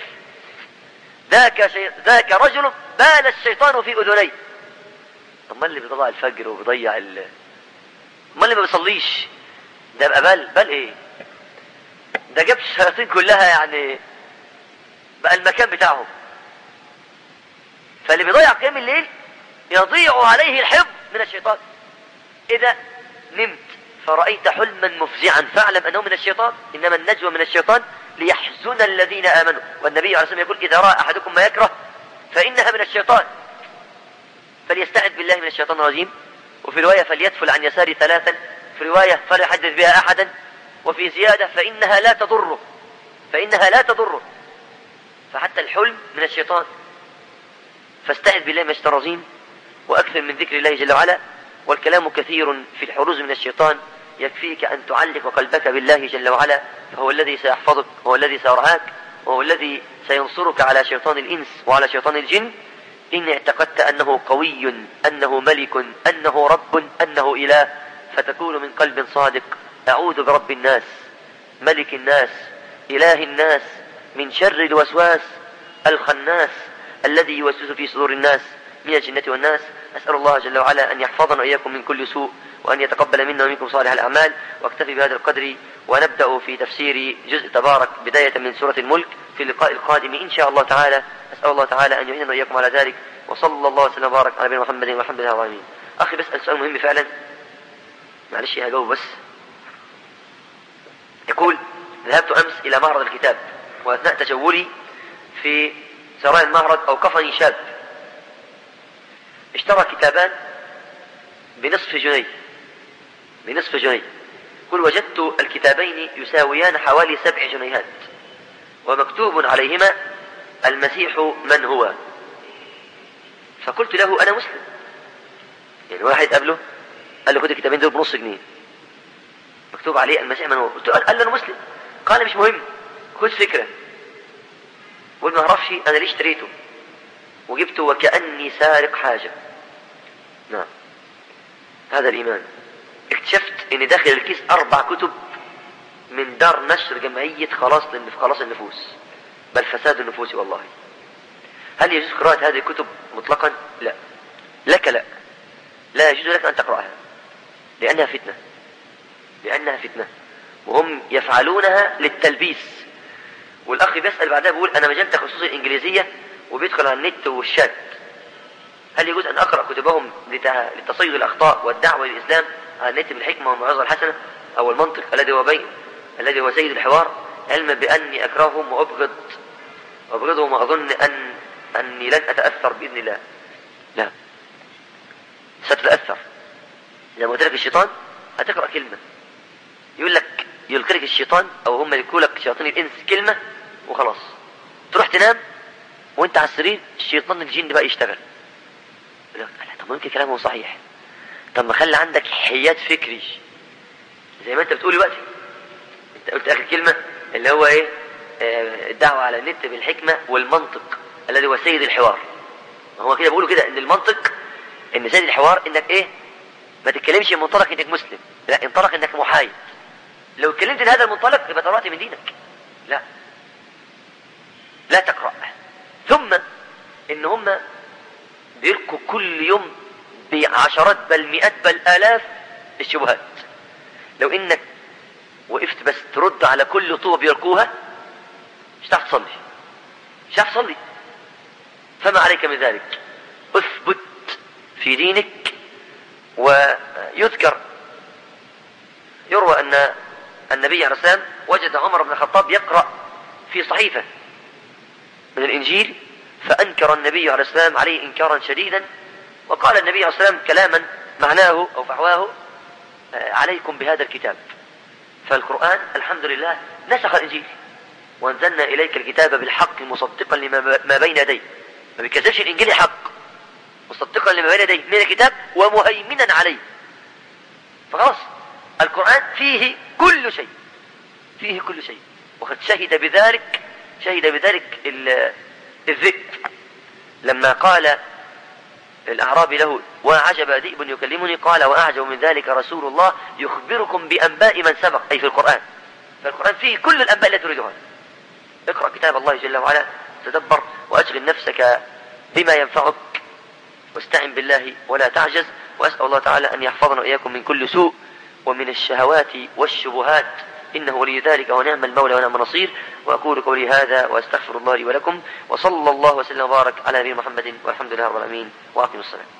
ذاك رجل بال الشيطان في أذنيه. طب ما اللي بيضيع الفجر وبيضيع ما اللي ما بيصليش ده بقى بال ايه؟ ده جاب الشياطين كلها، يعني بقى المكان بتاعهم. فاللي بيضيع قيام الليل يضيع عليه الحفظ من الشيطان. إذا نمت فرأيت حلما مفزعا فاعلم أنه من الشيطان، إنما النجوى من الشيطان ليحزن الذين آمنوا. والنبي عليه الصلاة والسلام يقول إذا رأى أحدكم ما يكره فإنها من الشيطان، فليستعذ بالله من الشيطان الرجيم. وفي رواية فليدفل عن يساره 3، في رواية فلا يحدث بها أحدا، وفي زيادة فإنها لا تضره. فحتى الحلم من الشيطان، فاستعذ بالله من الشيطان الرجيم وأكثر من ذكر الله جل وعلا. والكلام كثير في الحروز من الشيطان، يكفيك أن تعلق قلبك بالله جل وعلا، فهو الذي سيحفظك، وهو الذي سيرعاك، وهو الذي سينصرك على شيطان الإنس وعلى شيطان الجن. إن اعتقدت أنه قوي، أنه ملك، أنه رب، أنه إله، فتكون من قلب صادق أعوذ برب الناس ملك الناس إله الناس من شر الوسواس الخناس الذي يوسوس في صدور الناس من الجنة والناس. أسأل الله جل وعلا أن يحفظنا وإياكم من كل سوء، وأن يتقبل منا ومنكم صالح الأعمال. واكتفي بهذا القدر، ونبدأ في تفسير جزء تبارك بداية من سورة الملك في اللقاء القادم إن شاء الله تعالى. أسأل الله تعالى أن يعيننا وإياكم على ذلك، وصلى الله وسلم وبارك على نبينا محمد والحمد لله رب العالمين. أخي بسأل سؤال مهم فعلا، معلش هجاوب بس. يقول: ذهبت أمس إلى معرض الكتاب، وأثناء تجولي في سراء المعرض أوقفني شاب اشترى كتابان بنصف جنيه. قل: وجدت الكتابين يساويان حوالي 7 جنيهات، ومكتوب عليهما المسيح من هو. فقلت له: أنا مسلم. يعني واحد قبله قال له: خد الكتابين دول بنص جنيه، مكتوب عليه المسيح من هو. قلت له: قال له: أنا مسلم. قال: مش مهم، خد فكرة. قلت: ما أعرفش أنا ليش اشتريته وجبته وكأني سارق حاجة. نعم، هذا الإيمان. اكتشفت ان داخل الكيس 4 كتب من دار نشر جمعية خلاص النفوس، بل فساد النفوس. والله هل يجوز قراءة هذه الكتب مطلقا؟ لا، لك لا يجوز لك أن تقرأها، لأنها فتنة، وهم يفعلونها للتلبيس. والأخ بيسأل بعدها بيقول: أنا مجال تخصصي الإنجليزية وبيدخل على النت والشات، هل يجوز أن أقرأ كتبهم لتصيد الأخطاء والدعوة للإسلام على النت بالحكمة والموعظة الحسنة أو المنطق الذي هو سيد الحوار، علما بأني أكرههم وأبغضهم وأظن أني لن أتأثر بإذن الله؟ لا، ستتأثر. لما قلت لك الشيطان هتقرأ كلمة يلقي لك الشيطان، أو هم يلقوا لك شياطين الإنس كلمة وخلاص، تروح تنام وانت على السرير الشيطان الجن بقى يشتغل. طب ممكن كلامه صحيح، طب ما خلي عندك حياد فكري زي ما انت بتقول دلوقتي. انت قلت اخر كلمة اللي هو ايه؟ الدعوة على النت بالحكمة والمنطق الذي هو سيد الحوار. هو كده بيقولوا كده ان المنطق ان سيد الحوار انك ايه؟ ما تتكلمش من منطلق انك مسلم، لا، انطلق انك محايد. لو اتكلمت هذا المنطلق يبقى طلعت من دينك. لا تقرأ. ثم ان هم بيلقوا كل يوم بعشرات بل مئات بل آلاف الشبهات. لو انك وقفت بس ترد على كل طوبة بيلقوها مش هتعرف تصلي. فما عليك من ذلك، اثبت في دينك. يروى أن النبي عليه الصلاة والسلام وجد عمر بن الخطاب يقرأ في صحيفة من الإنجيل، فأنكر النبي عليه الصلاة والسلام عليه إنكارا شديدا، وقال النبي عليه الصلاة والسلام كلاما معناه أو فحواه: عليكم بهذا الكتاب. فالقرآن الحمد لله نسخ الإنجيل، وأنزلنا إليك الكتاب بالحق مصدقا لما بين يديه. ما بيكذبش الإنجيل حق، مصدقا لما بين يديه من الكتاب ومهيمنا عليه. فخلاص القرآن فيه كل شيء. وقد شهد بذلك الذئب لما قال الأعرابي له: وعجب ذئب يكلمني، قال: وأعجب من ذلك رسول الله يخبركم بأنباء من سبق، أي في القرآن. فالقرآن فيه كل الأنباء التي تريدها. اقرأ كتاب الله جل وعلا، تدبر وأشغل نفسك بما ينفعك، واستعن بالله ولا تعجز. وأسأل الله تعالى أن يحفظنا وإياكم من كل سوء ومن الشهوات والشبهات، إنه ولي ذلك ونعم المولى ونعم النصير. وأقول قولي هذا وأستغفر الله لي ولكم، وصلى الله وسلم وبارك على نبينا محمد والحمد لله رب العالمين، وأقم الصلاة.